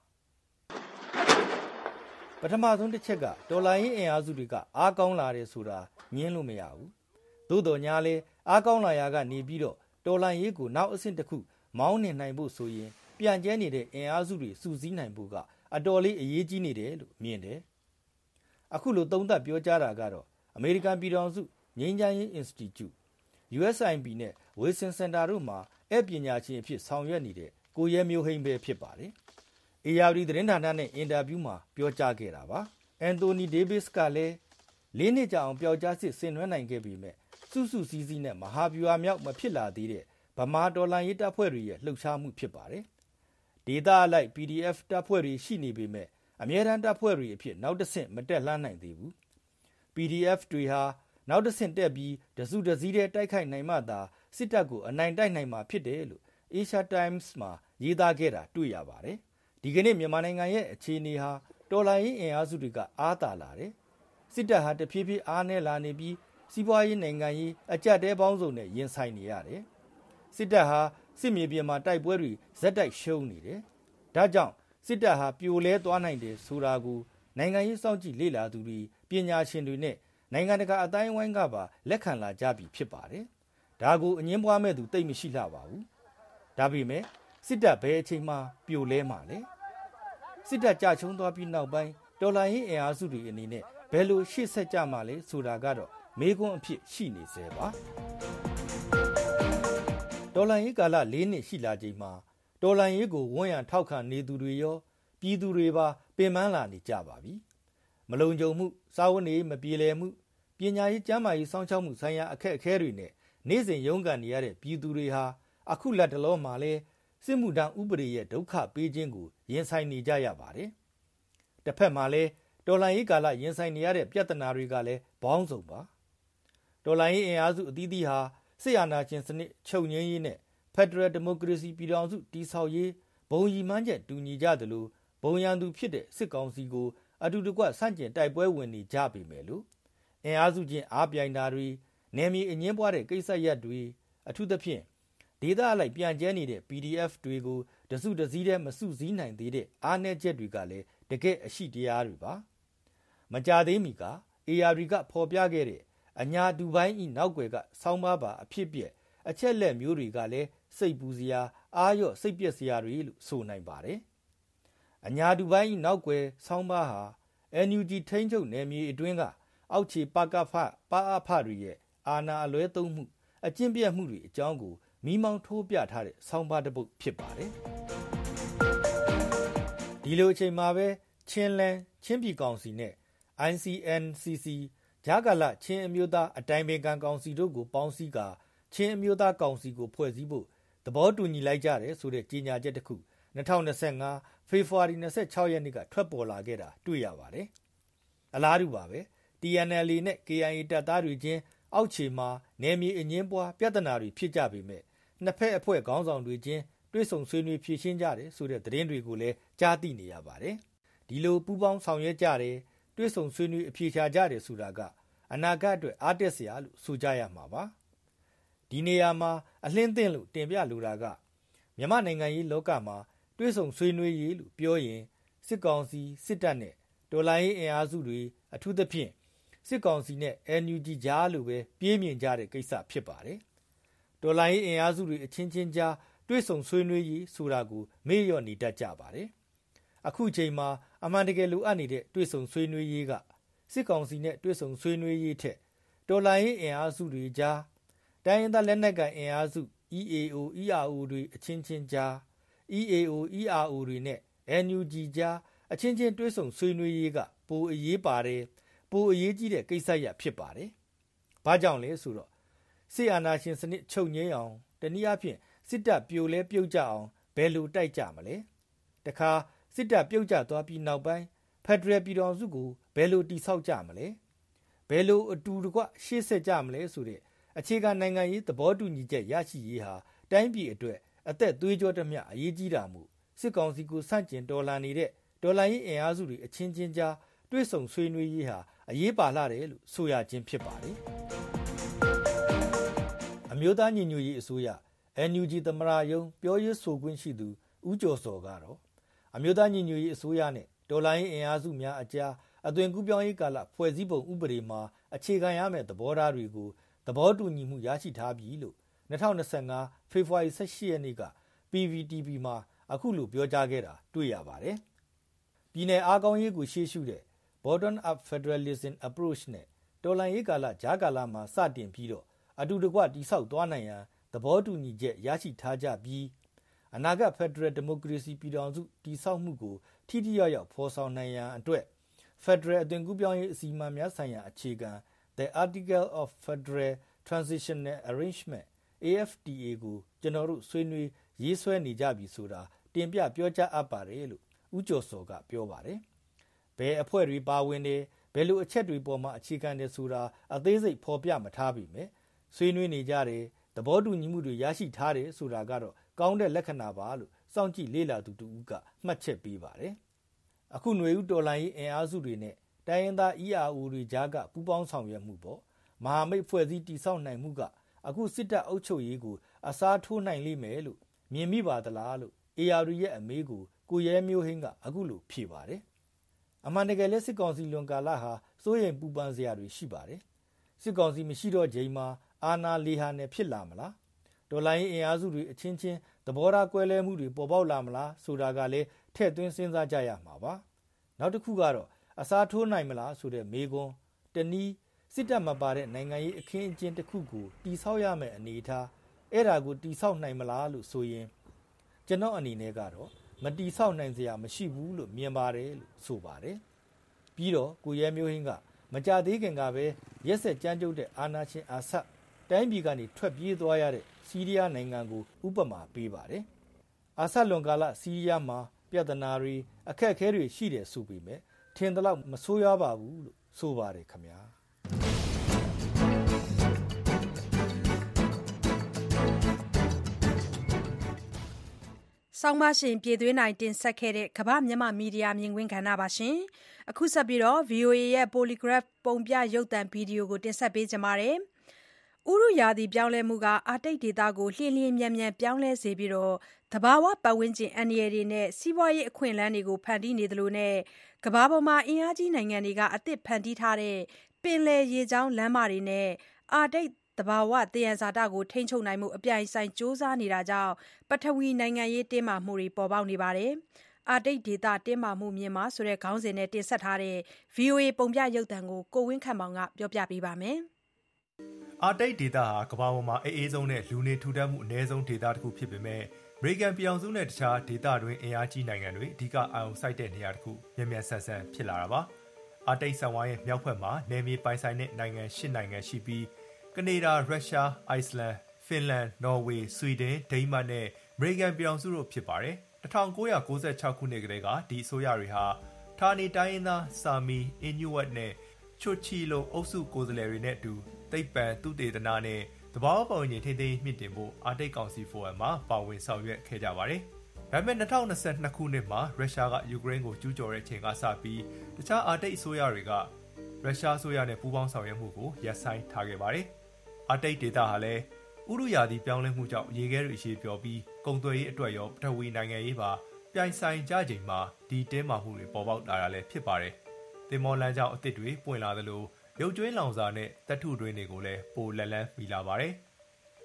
ပထမဆုံးတစ်ချက်ကတော်လှန်ရေးအင်အားစုတွေကအားကောင်းလာတယ်ဆိုတာညင်းလို့မရဘူးသို့တော်ညာလဲအားကောင်းလာရာကနေပြီးတော့တော်လှန်ရေးကိုနောက်အဆင့်တစ်ခုမောင်းနှင်နိုင်ဖို့ဆိုရင်ပြန့်ကျဲနေတဲ့အင်အားစုတွေစုစည်းနိုင်ဖို့ကအတော်လေးအရေးကြီးနေတယ်လို့မြင်တယ်အခုလိုသုံးသပ်ပြောကြားတာကတော့အမေရိကန်ပြည်ထောင်စုငြိမ်းချမ်းရေး Institute USIP နဲ့ Wilson Center တို့မှာဧည့်ပညာရှင်အဖြစ်ဆောင်ရွက်နေတဲ့ကိုရဲမျိုးဟိန်းပဲဖြစ်ပါတယ်။ ARD သတင်းဌာနနဲ့အင်တာဗျူးမှာပြောကြားခဲ့တာပါ။ Anthony Davis ကလည်း၄နှစ်ကြာအောင်ပျောက်ကြားစစ်ဆင်နွှဲနိုင်ခဲ့ပေမဲ့စုစည်းနဲ့မဟာဗျူဟာမြောက်မဖြစ်လာသေးတဲ့ဗမာတော်လှန်ရေးတပ်ဖွဲ့တွေရဲ့လှုပ်ရှားမှုဖြစ်ပါတယ်။ဒေသအလိုက် PDF တပ်ဖွဲ့တွေရှိနေပေမဲ့အမြဲတမ်းတပ်ဖွဲ့တွေအဖြစ်နောက်တစ်ဆင့်မတက်လှမ်းနိုင်သေးဘူး PDF တွေဟာနောက်တစ်ဆင့်တက်ပြီးတစုတစည်းတဲ့တိုက်ခိုက်နိုင်မှသာစစ်တပ်ကိုအနိုင်တိုက်နိုင်မှာဖြစ်တယ်လို့ Asia Times မှာရေးသားခဲ့တာတွေ့ရပါတယ်ဒီကနေ့မြန်မာနိုင်ငံရဲ့အခြေအနေဟာတော်လှန်ရေးအင်အားစုတွေကအားသာလာတယ်စစ်တပ်ဟာတဖြည်းဖြည်းအားနည်းလာနေပြီးစီးပွားရေးနိုင်ငံရေးအကျပ်တဲပေါင်းစုံနဲ့ရင်ဆိုင်နေရတယ်စစ်တပ်ဟာစစ်မြေပြင်မှာတိုက်ပွဲတွေဇက်တိုက်ရှုံးနေတယ်ဒါကြောင့်စစ်တပ်ဟာပြိုလဲသွားနိုင်တယ်ဆိုတာကိုနိုင်ငံရေးစောင့်ကြည့်လေ့လာသူတွေပညာရှင်တွေနဲ့နိုင်ငံတကာအတိုင်းအဝိုင်းကပါလက်ခံလာကြပြီဖြစ်ပါတယ်ဒါကိုအငင်းပွားမဲ့သူတိတ်မရှိလှပါဘူးဒါပေမဲ့စစ်တပ်ဘယ်အချိန်မှပြိုလဲမှာလဲစစ်တပ်ကြချုံသွားပြီးနောက်ပိုင်းတော်လှန်ရေးအင်အားစုတွေအနေနဲ့ဘယ်လိုရှေ့ဆက်ကြမှာလဲဆိုတာကတော့မေးခွန်းအဖြစ်ရှိနေစေပါတော်လှန်ရေးကာလ၄နှစ်ရှိလာချိန်မှာတော်လှန်ရေးကိုဝန်ရံထောက်ခံနေသူတွေရောပြည်သူတွေပါပင်ပန်းလာနေကြပါပြီမလုံခြုံမှုစာဝတ်နေမပြေလည်မှုပညာရေးကျန်းမာရေးစောင့်ရှောက်မှုဆိုင်ရာအခက်အခဲတွေနဲ့နေ့စဉ်ရုန်းကန်နေရတဲ့ပြည်သူတွေဟာအခုလက်တလောမှာလဲစစ်မှုထမ်းဥပဒေရဲ့ဒုက္ခပေးခြင်းကိုရင်ဆိုင်နေကြရပါတယ်တစ်ဖက်မှာလဲတော်လှန်ရေးကာလရင်ဆိုင်နေရတဲ့ပြဿနာတွေကလည်းဘောင်းစုံပါတော်လှန်ရေးအင်အားစုအသီးသီးဟာစစ်အာဏာရှင်စနစ်ချုပ်ငြိမ်းရေးနဲ့ဖက်ဒရယ်ဒီမိုကရေစီပြည်ထောင်စုတည်ဆောက်ရေးဘုံရည်မှန်းချက်တူညီကြသလိုဘုံရန်သူဖြစ်တဲ့စစ်ကောင်စီကိုအတူတကွဆန့်ကျင်တိုက်ပွဲဝင်နေကြပေမဲ့လို့အင်အားစုချင်းအားပြိုင်တာတွေနယ်မြေအငင်းပွားတဲ့ကိစ္စရပ်တွေအထူးသဖြင့်ဒေသအလိုက်ပြန်ကျဲနေတဲ့ PDF တွေကိုတစုတစည်းတည်းမစုစည်းနိုင်သေးတဲ့အားနည်းချက်တွေကလည်းတကယ့်အရှိတရားတွေပါမကြသေးမီက ARD ကဖော်ပြခဲ့တဲ့အညာဒူပိုင်းဤနောက်ွယ်ကဆောင်းပါးပါအဖြစ်ပြက်အချက်လက်မျိုးတွေကလည်းစိတ်ပူစရာအားရော့စိတ်ပြက်စရာတွေလို့ဆိုနိုင်ပါတယ်အညာဒူပိုင်းဤနောက်ွယ်ဆောင်းပါးဟာ NUG ထိန်းချုပ်နယ်မြေအတွင်းကအောက်ခြေပကဖပအဖတွေရဲ့အာဏာအလွဲသုံးမှုအကျင့်ပြတ်မှုတွေအကြောင်းကိုမိမောင်းထိုးပြထားတဲ့ဆောင်းပါးတစ်ပုဒ်ဖြစ်ပါတယ်ဒီလိုအချိန်မှာပဲချင်းပြည်ကောင်စီနဲ့ ICNCC ဂျာကာလချင်းအမျိုးသားအတိုင်ပင်ခံကောင်စီတို့ကိုပေါင်းစည်းကာချင်းအမျိုးသားကောင်စီကိုဖွဲ့စည်းဖို့သဘောတူညီလိုက်ကြတယ်ဆိုတဲ့ကြေညာချက်တစ်ခု2025ဖေဖော်ဝါရီ26ရက်နေ့ကထွက်ပေါ်လာခဲ့တာတွေ့ရပါတယ်အလားတူပါပဲ TNLA နဲ့ KIA တပ်သားတွေချင်းအောက်ခြေမှာနယ်မြေအငင်းပွားပြဿနာတွေဖြစ်ကြပေမဲ့နှစ်ဖက်အဖွဲ့ခေါင်းဆောင်တွေချင်းတွေ့ဆုံဆွေးနွေးဖြေရှင်းကြတယ်ဆိုတဲ့သတင်းတွေကိုလည်းကြားသိနေရပါတယ်ဒီလိုပူးပေါင်းဆောင်ရွက်ကြတယ်တွေ့ဆုံဆွေးနွေးအဖြေရှာကြတယ်ဆိုတာကအနာဂတ်အတွက်အားတက်စရာလို့ဆိုကြရမှာပါဒီနေရာမှာအလင်းသင့်လို့တင်ပြလိုတာကမြန်မာနိုင်ငံရေးလောကမှာတွေ့ဆုံဆွေးနွေးရေးလို့ပြောရင်စစ်ကောင်စီစစ်တပ်နဲ့တော်လှန်ရေးအင်အားစုတွေအထူးသဖြင့်စစ်ကောင်စီနဲ့ NUG ကြားလို့ပဲပြေးမြင်ကြတဲ့ကိစ္စဖြစ်ပါတယ်တော်လှန်ရေးအင်အားစုတွေအချင်းချင်းကြားတွေ့ဆုံဆွေးနွေးရေးဆိုတာကိုမေ့လျော့နေတတ်ကြပါတယ်။အခုချိန်မှာအမှန်တကယ်လိုအပ်နေတဲ့တွေ့ဆုံဆွေးနွေးရေးကစစ်ကောင်စီနဲ့တွေ့ဆုံဆွေးနွေးရေးထက်တော်လှန်ရေးအင်အားစုတွေကြားတိုင်းရင်းသားလက်နက်ကိုင်အင်အားစု EAO, ERO တွေအချင်းချင်းကြား EAO, ERO တွေနဲ့ NUG ကြားအချင်းချင်းတွေ့ဆုံဆွေးနွေးရေးကပိုအရေးပါတယ်ပိုအရေးကြီးတဲ့ကိစ္စရပ်ဖြစ်ပါတယ်။ဘာကြောင့်လဲဆိုတော့စစ်အာဏာရှင်စနစ်ချုပ်ငြိမ်းအောင်တနည်းအားဖြင့်စစ်တပ်ပြိုလဲပြုတ်ကျအောင်ဘယ်လိုတိုက်ကြမလဲ။တခါစစ်တပ်ပြုတ်ကျသွားပြီးနောက်ပိုင်းဖက်ဒရယ်ပြည်ထောင်စုကိုဘယ်လိုတည်ဆောက်ကြမလဲ။ဘယ်လိုအတူတကွရှေ့ဆက်ကြမလဲဆိုတဲ့အခြေခံနိုင်ငံရေးသဘောတူညီချက်ရရှိရေးဟာတိုင်းပြည်အတွက်အသက်သွေးကြောသမျှအရေးကြီးတာမို့စစ်ကောင်စီကိုဆန့်ကျင်တော်လှန်နေတဲ့တော်လှန်ရေးအင်အားစုတွေအချင်းချင်းကြားတွေ့ဆုံဆွေးနွေးရေးဟာအရေးပါလာတယ်လို့ဆိုရခြင်းဖြစ်ပါတယ်။အမျိုးသားညီညွတ်ရေးအစိုးရ NUG သမ္မတရုံးပြောရေးဆိုခွင့်ရှိသူဦးကျော်စောကတော့အမျိုးသားညီညွတ်ရေးအစိုးရနဲ့တော်လှန်ရေးအင်အားစုများအကြားအသွင်ကူးပြောင်းရေးကာလဖွဲ့စည်းပုံဥပဒေမှာအခြေခံရမယ့်သဘောထားတွေကိုသဘောတူညီမှုရရှိထားပြီလို့2025ဖေဖော်ဝါရီ18ရက်နေ့က PVTV မှာအခုလိုပြောကြားခဲ့တာတွေ့ရပါတယ်။ပြည်내အားကောင်းရေးကိုရှေ့ရှုတဲ့ Bottom Up Federalism Approach နဲ့တော်လှန်ရေးကာလကြားကာလမှာစတင်ပြီးတော့အတူတကွတိဆောက်သွားနိုင်ရန်သဘောတူညီချက်ရရှိထားကြပြီးအနာဂတ် Federal Democracy ပြည်ထောင်စုတိဆောက်မှုကိုထိထိရောက်ရောက်ဖော်ဆောင်နိုင်ရန်အတွက် Federal အသွင်ကူးပြောင်းရေးအစီအမံများဆိုင်ရာအခြေခံ The Article of Federal Transitional Arrangement AFTA ကိုကျွန်တော်တို့ဆွေးနွေးရေးဆွဲနေကြပြီဆိုတာတင်ပြပြောကြားအပ်ပါတယ်လို့ဦးကျော်စောကပြောပါတယ်။ဘယ်အဖွဲ့တွေပါဝင်တယ်ဘယ်လိုအချက်တွေပေါ်မှာအခြေခံတယ်ဆိုတာအသေးစိတ်ဖော်ပြမထားပြီမယ်ဆွေးနွေးနေကြတယ်သဘောတူညီမှုတွေရရှိထားတယ်ဆိုတာကတော့ကောင်းတဲ့လက္ခဏာပါလို့စောင့်ကြည့်လေ့လာသူတူဦးကမှတ်ချက်ပေးပါတယ်။အခုຫນွေဦးတော်လှန်ရေးအင်အားစုတွေနဲ့တိုင်းရင်းသား ERO တွေကြားကပူးပေါင်းဆောင်ရွက်မှုပေါ့မဟာမိတ်ဖွဲ့စည်းတည်ဆောက်နိုင်မှုကအခုစစ်တပ်အုပ်ချုပ်ရေးကိုအစားထိုးနိုင်လိမ့်မယ်လို့မြင်မိပါသလားလို့ AR ရဲ့အမေးကိုကိုရဲမျိုးဟင်းကအခုလိုဖြေပါတယ်။အမှန်တကယ်လဲစစ်ကောင်စီလွန်ကာလဟာစိုးရိမ်ပူပန်စရာတွေရှိပါတယ်။စစ်ကောင်စီမရှိတော့ချိန်မှာအာဏာလေဟာနဲ့ဖြစ်လာမလား။ဒေါ်လာရင်းအင်အားစုတွေအချင်းချင်းသဘောထားကွဲလွဲမှုတွေပေါ်ပေါက်လာမလားဆိုတာကလည်းထည့်သွင်းစဉ်းစားကြရမှာပါ။နောက်တစ်ခုကတော့အစားထိုးနိုင်မလားဆိုတဲ့မေးခွန်းတနည်းစစ်တပ်မပါတဲ့နိုင်ငံရေးအခင်းအကျင်းတစ်ခုကိုတိဆောက်ရမယ့်အနေအထားအဲ့ဒါကိုတိဆောက်နိုင်မလားလို့ဆိုရင်ကျွန်တော်အနေနဲ့ကတော့မတိဆောက်နိုင်စရာမရှိဘူးလို့မြင်ပါတယ်လို့ဆိုပါတယ်ပြီးတော့ကိုရဲမျိုးဟင်းကမကြသေးခင်ကပဲရက်ဆက်ကြမ်းကြုတ်တဲ့အာဏာရှင်အာဆတ်တိုင်းပြည်ကနေထွက်ပြေးသွားရတဲ့ဆီးရီးယားနိုင်ငံကိုဥပမာပေးပါတယ်အာဆတ်လွန်ကာလဆီးရီးယားမှာပြဿနာတွေအခက်အခဲတွေရှိတယ်ဆိုပေမဲ့ထင်သလောက်မဆိုးရွားပါဘူးလို့ဆိုပါတယ်ခင်ဗျာဆောင်းပါရှင်ပြည်သွင်းနိုင်တင်ဆက်ခဲ့တဲ့ကမ္ဘာမြန်မာမီဒီယာမြင်ကွင်းကဏ္ဍပါရှင်အခုဆက်ပြီးတော့ VOA ရဲ့ Polygraph ပုံပြရုပ်သံဗီဒီယိုကိုတင်ဆက်ပေးကြပါမယ်ဥရုရာသီပြောင်းလဲမှုကအာတိတ်ဒေသကိုလျှင်လျှင်မြန်မြန်ပြောင်းလဲစေပြီးတော့သဘာဝပတ်ဝန်းကျင်အန္တရာယ်တွေနဲ့စီးပွားရေးအခွင့်အလမ်းတွေကိုဖန်တီးနေသလိုနဲ့ကမ္ဘာပေါ်မှာအင်အားကြီးနိုင်ငံတွေကအသစ်ဖန်တီးထားတဲ့ပင်လယ်ရေကြောင်းလမ်းမတွေနဲ့အာတိတ်သဘာဝသယံဇာတကိုထိန်းချုပ်နိုင်မှုအပြိုင်ဆိုင်စ조사နေတာကြောင့်ပထဝီနိုင်ငံရေးတင်းမာမှုတွေပေါ်ပေါက်နေပါတယ်။အာတိတ်ဒေသတင်းမာမှုမြင်မာဆိုတဲ့ခေါင်းစဉ်နဲ့တင်ဆက်ထားတဲ့ VOA ပုံပြရုပ်သံကိုကိုဝင်းခန့်မောင်ကပြောပြပေးပါမယ်။အာတိတ်ဒေသဟာကမ္ဘာပေါ်မှာအေးဆုံးနဲ့လူနေထူထပ်မှုအနည်းဆုံးဒေသတစ်ခုဖြစ်ပေမဲ့အမေရိကန်ပြည်ထောင်စုနဲ့တခြားဒေသတွင်းအင်အားကြီးနိုင်ငံတွေအဓိကအာရုံစိုက်တဲ့နေရာတစ်ခုမြန်မြန်ဆန်ဆန်ဖြစ်လာတာပါ။အာတိတ်ဆန်ဝါရဲ့မြောက်ဘက်မှာနယ်မြေပိုင်ဆိုင်တဲ့နိုင်ငံ၈နိုင်ငံရှိပြီးကနေဒါရုရှားအိုက်စလန်ဖင်လန်နော်ဝေဆွီဒင်ဒိန်းမတ်နဲ့အမေရိကန်ပြည်ထောင်စုတို့ဖြစ်ပါတယ်1996ခုနှစ်ကတည်းကဒီအစိုးရတွေဟာဌာနေတိုင်းရင်းသားဆာမီအင်နူဝတ်နဲ့ချွတ်ချီလိုအုပ်စုကိုယ်စားလှယ်တွေနဲ့အတူသိပ္ပံသုတေသနနဲ့သဘာဝပတ်ဝန်းကျင်ထိန်းသိမ်းမြင့်တင်ဖို့အာတိတ်ကောင်စီဖိုရမ်မှာပါဝင်ဆောင်ရွက်ခဲ့ကြပါတယ်ဒါပေမဲ့2022ခုနှစ်မှာရုရှားကယူကရိန်းကိုကျူးကျော်တဲ့အချိန်ကစပြီးတခြားအာတိတ်အစိုးရတွေကရုရှားအစိုးရနဲ့ပူးပေါင်းဆောင်ရွက်မှုကိုရပ်ဆိုင်းထားခဲ့ပါတယ်အာတိတ်ဒေသဟာလည်းဥရုရာသီပြောင်းလဲမှုကြောင့်ရေခဲတွေရှည်ပျော်ပြီးကုန်သွယ်ရေးအတွက်ရောပထဝီနိုင်ငံရေးပါပြိုင်ဆိုင်ကြချိန်မှာဒီတင်းမာမှုတွေပေါ်ပေါက်လာတာလည်းဖြစ်ပါတယ်။သင်္ဘောလမ်းကြောင်းအသစ်တွေပွင့်လာသလိုရုပ်ကျွင်းလောင်စာနဲ့တပ်ထုတွင်းတွေကိုလည်းပိုလက်လန်းမိလာပါတယ်။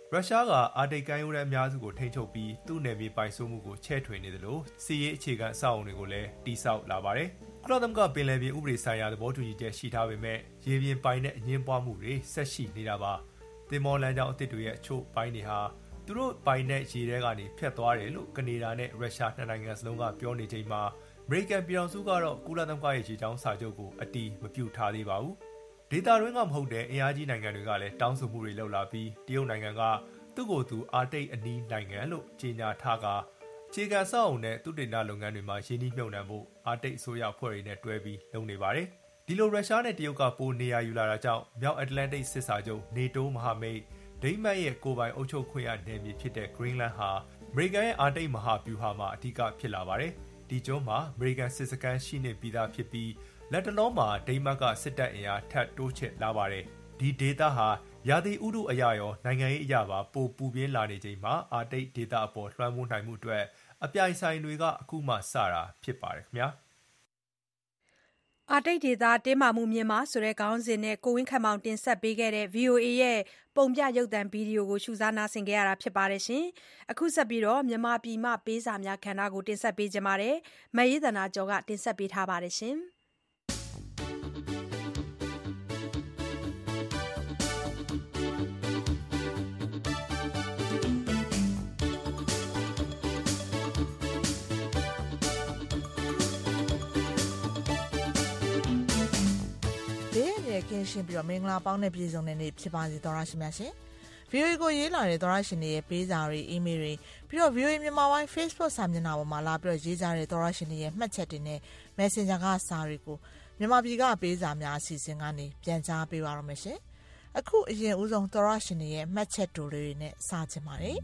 ရုရှားကအာတိတ်ကမ်းရိုးတန်းအများစုကိုထိန်းချုပ်ပြီးသူ့နယ်မြေပိုင်စိုးမှုကိုချဲ့ထွင်နေတယ်လို့စီးရေးအခြေခံအဆောက်အုံတွေကိုလည်းတိစောက်လာပါတယ်။ကုလသမဂ္ဂပင်လယ်ပြင်ဥပဒေဆိုင်ရာသဘောတူညီချက်ရှိထားပေမဲ့ရေပြင်ပိုင်တဲ့အငြင်းပွားမှုတွေဆက်ရှိနေတာပါ။သင်္ဘောလမ်းကြောင်းအသစ်တွေရဲ့အချို့ပိုင်းတွေဟာသူတို့ပိုင်တဲ့ရေထဲကနေဖြတ်သွားတယ်လို့ကနေဒါနဲ့ရုရှားနှစ်နိုင်ငံစလုံးကပြောနေချိန်မှာအမေရိကန်ပြည်ထောင်စုကတော့ကုလသမဂ္ဂရဲ့ရေကြောင်းစာချုပ်ကိုအတည်မပြုထားသေးပါဘူး။ဒေသတွင်းကမဟုတ်တဲ့အင်အားကြီးနိုင်ငံတွေကလည်းတောင်းဆိုမှုတွေလုပ်လာပြီးတရုတ်နိုင်ငံကသူ့ကိုယ်သူအာတိတ်အနီးနိုင်ငံလို့ကြေညာထားကခြေခံစောက်အုံနဲ့သူတေသနလုပ်ငန်းတွေမှာရင်းနှီးမြှုပ်နှံဖို့အာတိတ်အစိုးရအဖွဲ့တွေနဲ့တွဲပြီးလုပ်နေပါတယ်။ဒီလိုရုရှားနဲ့တရုတ်ကပိုနေရာယူလာတာကြောင့်မြောက်အတ္တလန်တိတ်စစ်စာချုပ် NATO မဟာမိတ်ဒိန်းမတ်ရဲ့ကိုယ်ပိုင်အုပ်ချုပ်ခွင့်ရနယ်မြေဖြစ်တဲ့ Greenland ဟာအမေရိကန်ရဲ့အာတိတ်မဟာဗျူဟာမှာအဓိကဖြစ်လာပါတယ်။ဒီကျွန်းမှာအမေရိကန်စစ်စခန်းရှိနေပြီးသားဖြစ်ပြီးလက်တလုံးမှာဒိန်းမတ်ကစစ်တပ်အင်အားထပ်တိုးချဲ့လာပါတယ်။ဒီဒေသဟာရာသီဥတုအရာရောနိုင်ငံရေးအရာပါပိုပူပြင်းလာနေချိန်မှာအာတိတ်ဒေသအပေါ်လွှမ်းမိုးနိုင်မှုအတွက်အပြိုင်ဆိုင်တွေကအခုမှစတာဖြစ်ပါတယ်ခင်ဗျာ။အာတိတ်ဒေသတင်းမာမှုမြင့်မာဆိုတဲ့ခေါင်းစဉ်နဲ့ကိုဝင်းခန့်မောင်တင်ဆက်ပေးခဲ့တဲ့ VOA ရဲ့ပုံပြရုပ်သံဗီဒီယိုကိုရှုစားနားဆင်ခဲ့ရတာဖြစ်ပါတယ်ရှင်။အခုဆက်ပြီးတော့မြန်မာပြည်မှပေးစာများခန္ဓာကိုတင်ဆက်ပေးကြပါမယ်။မရေးသနာကျော်ကတင်ဆက်ပေးထားပါတယ်ရှင်။ကင်းရှင်းပြီးတော့မင်္ဂလာပေါင်းနဲ့ပြည်စုံတဲ့နေ့ဖြစ်ပါစေသောရရှိမြတ်ရှင် VOA ကိုရေးလာတဲ့သောရရှင်တွေရဲ့ပေးစာတွေ email တွေပြီးတော့ VOA မြန်မာပိုင်း Facebook စာမျက်နှာပေါ်မှာလာပြီးတော့ရေးကြတဲ့သောရရှင်တွေရဲ့မှတ်ချက်တွေနဲ့ Messenger ကစာတွေကိုမြန်မာပြည်ကပေးစာများအစီအစဉ်ကနေပြန်ကြားပေးပါရမယ်ရှင်အခုအရင်ဦးဆုံးသောရရှင်တွေရဲ့မှတ်ချက်တွေနဲ့စချင်ပါတယ်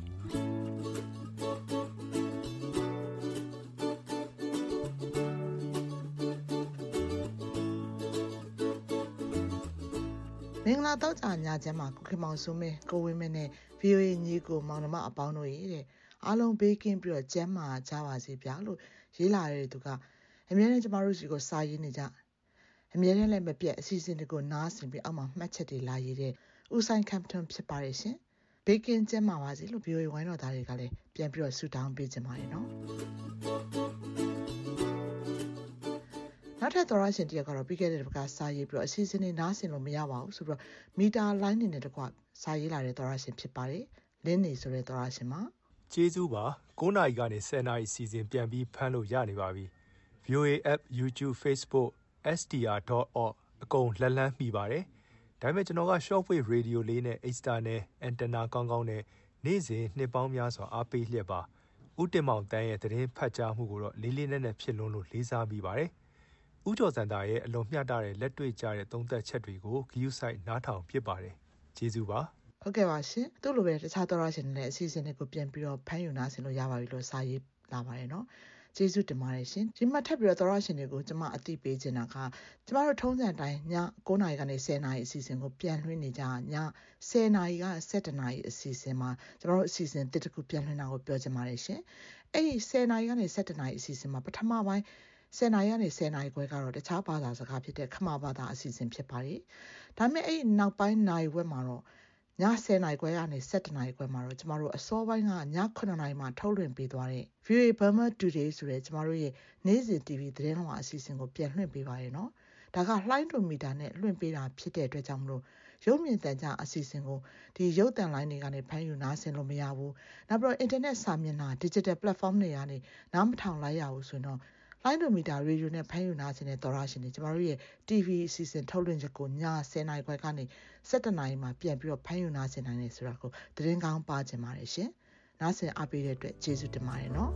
မင်္ဂလာတောက်ကြညချမ်းမှာကိုခင်မောင်စိုးမင်းကိုဝင်းမင်းနဲ့ VOA ညီကိုမောင်နှမအပေါင်းတို့ရဲ့အားလုံးဘေးကင်းပြီးတော့ကျန်းမာကြပါစေဗျာလို့ရေးလာတဲ့သူကအမြဲတမ်းကျမတို့စီကိုစာရေးနေကြအမြဲတမ်းလည်းမပြတ်အစီအစဉ်တွေကိုနားဆင်ပြီးအောက်မှာမှတ်ချက်တွေလာရေးတဲ့ဦးဆိုင်ကမ်ပတွန်ဖြစ်ပါတယ်ရှင်ဘေးကင်းကျန်းမာပါစေလို့ VOA ဝိုင်းတော်သားတွေကလည်းပြန်ပြီးတော့ဆုတောင်းပေးကြပါတယ်နော်နောက်ထပ်သောရရှင်တယောက်ကတော့ပြီးခဲ့တဲ့တစ်ခါစာရေးပြီးတော့အစီအစဉ်တွေနားဆင်လို့မရပါဘူးဆိုပြီးတော့မီတာလိုင်းနေနဲ့တကွစာရေးလာတဲ့သောရရှင်ဖြစ်ပါတယ်လင်းနေဆိုတဲ့သောရရှင်မှာကျေးဇူးပါ9နာရီကနေ10နာရီစီစဉ်ပြန်ပြီးဖမ်းလို့ရနေပါပြီ VOA app YouTube Facebook str.org အကုန်လက်လန်းမိပါတယ်ဒါပေမဲ့ကျွန်တော်က shortwave radio လေးနဲ့ Extra နဲ့ antenna ကောင်းကောင်းနဲ့နေ့စဉ်နှစ်ပေါင်းများစွာအားပေးလျက်ပါဦးတင်မောင်တန်းရဲ့သတင်းဖတ်ကြားမှုကိုတော့လေးလေးနက်နက်ဖြစ်လွန်းလို့လေးစားမိပါတယ်ဦးကျော်စံတာရဲ့အလွန်မျှတတဲ့လက်တွေ့ကျတဲ့သုံးသပ်ချက်တွေကိုဂရုစိုက်နားထောင်ဖြစ်ပါတယ်ကျေးဇူးပါဟုတ်ကဲ့ပါရှင်သူ့လိုပဲတခြားသောရရှင်တွေလည်းအစီအစဉ်တွေကိုပြန်ပြီးတော့ဖမ်းယူနားဆင်လို့ရပါပြီလို့စာရေးလာပါတယ်နော်ကျေးဇူးတင်ပါတယ်ရှင်ဒီမှာထပ်ပြီးတော့သောရရှင်တွေကိုကျွန်မအသိပေးချင်တာကကျွန်တော်တို့ထုံးစံတိုင်းည9နာရီကနေ10နာရီအစီအစဉ်ကိုပြန်လွှင့်နေကြည10နာရီက17နာရီအစီအစဉ်မှာကျွန်တော်တို့အစီအစဉ်တစ်ခုပြန်လွှင့်တာကိုပြောချင်ပါတယ်ရှင်အဲ့ဒီ10နာရီကနေ17နာရီအစီအစဉ်မှာပထမပိုင်း10နာရီကနေ10နာရီခွဲကတော့တခြားဘာသာစကားဖြစ်တဲ့ခမာဘာသာအစီအစဉ်ဖြစ်ပါတယ်ဒါပေမဲ့အဲ့နောက်ပိုင်းနိုင်ဝက်မှာတော့ည10နာရီခွဲကနေ17နာရီခွဲမှာတော့ကျမတို့အစောပိုင်းကည9နာရီမှာထုတ်လွှင့်ပေးသွားတဲ့ VOA Burma Today ဆိုတဲ့ကျမတို့ရဲ့နေ့စဉ် TV သတင်းလွှင့်အစီအစဉ်ကိုပြန်လွှင့်ပေးပါတယ်နော်ဒါကလှိုင်းဒိုမီတာနဲ့လွှင့်ပေးတာဖြစ်တဲ့အတွက်ကြောင့်မလို့ရုပ်မြင်သံကြားအစီအစဉ်ကိုဒီရုပ်သံလိုင်းတွေကနေဖမ်းယူနားဆင်လို့မရဘူးနောက်ပြီးတော့ internet စာမျက်နှာ digital platform တွေကနေနားမထောင်လိုက်ရဘူးဆိုတော့လိုင်းဒိုမီတာရေဒီယိုနဲ့ဖမ်းယူနားဆင်တဲ့သောရရှင်တွေကျမတို့ရဲ့ TV အစီအစဉ်ထုတ်လွှင့်ချက်ကိုည10နာရီခွဲကနေ17နာရီမှာပြန်ပြီးတော့ဖမ်းယူနားဆင်နိုင်တယ်ဆိုတာကိုသတင်းကောင်းပါချင်ပါတယ်ရှင်။နားဆင်အားပေးတဲ့အတွက်ကျေးဇူးတင်ပါတယ်နော်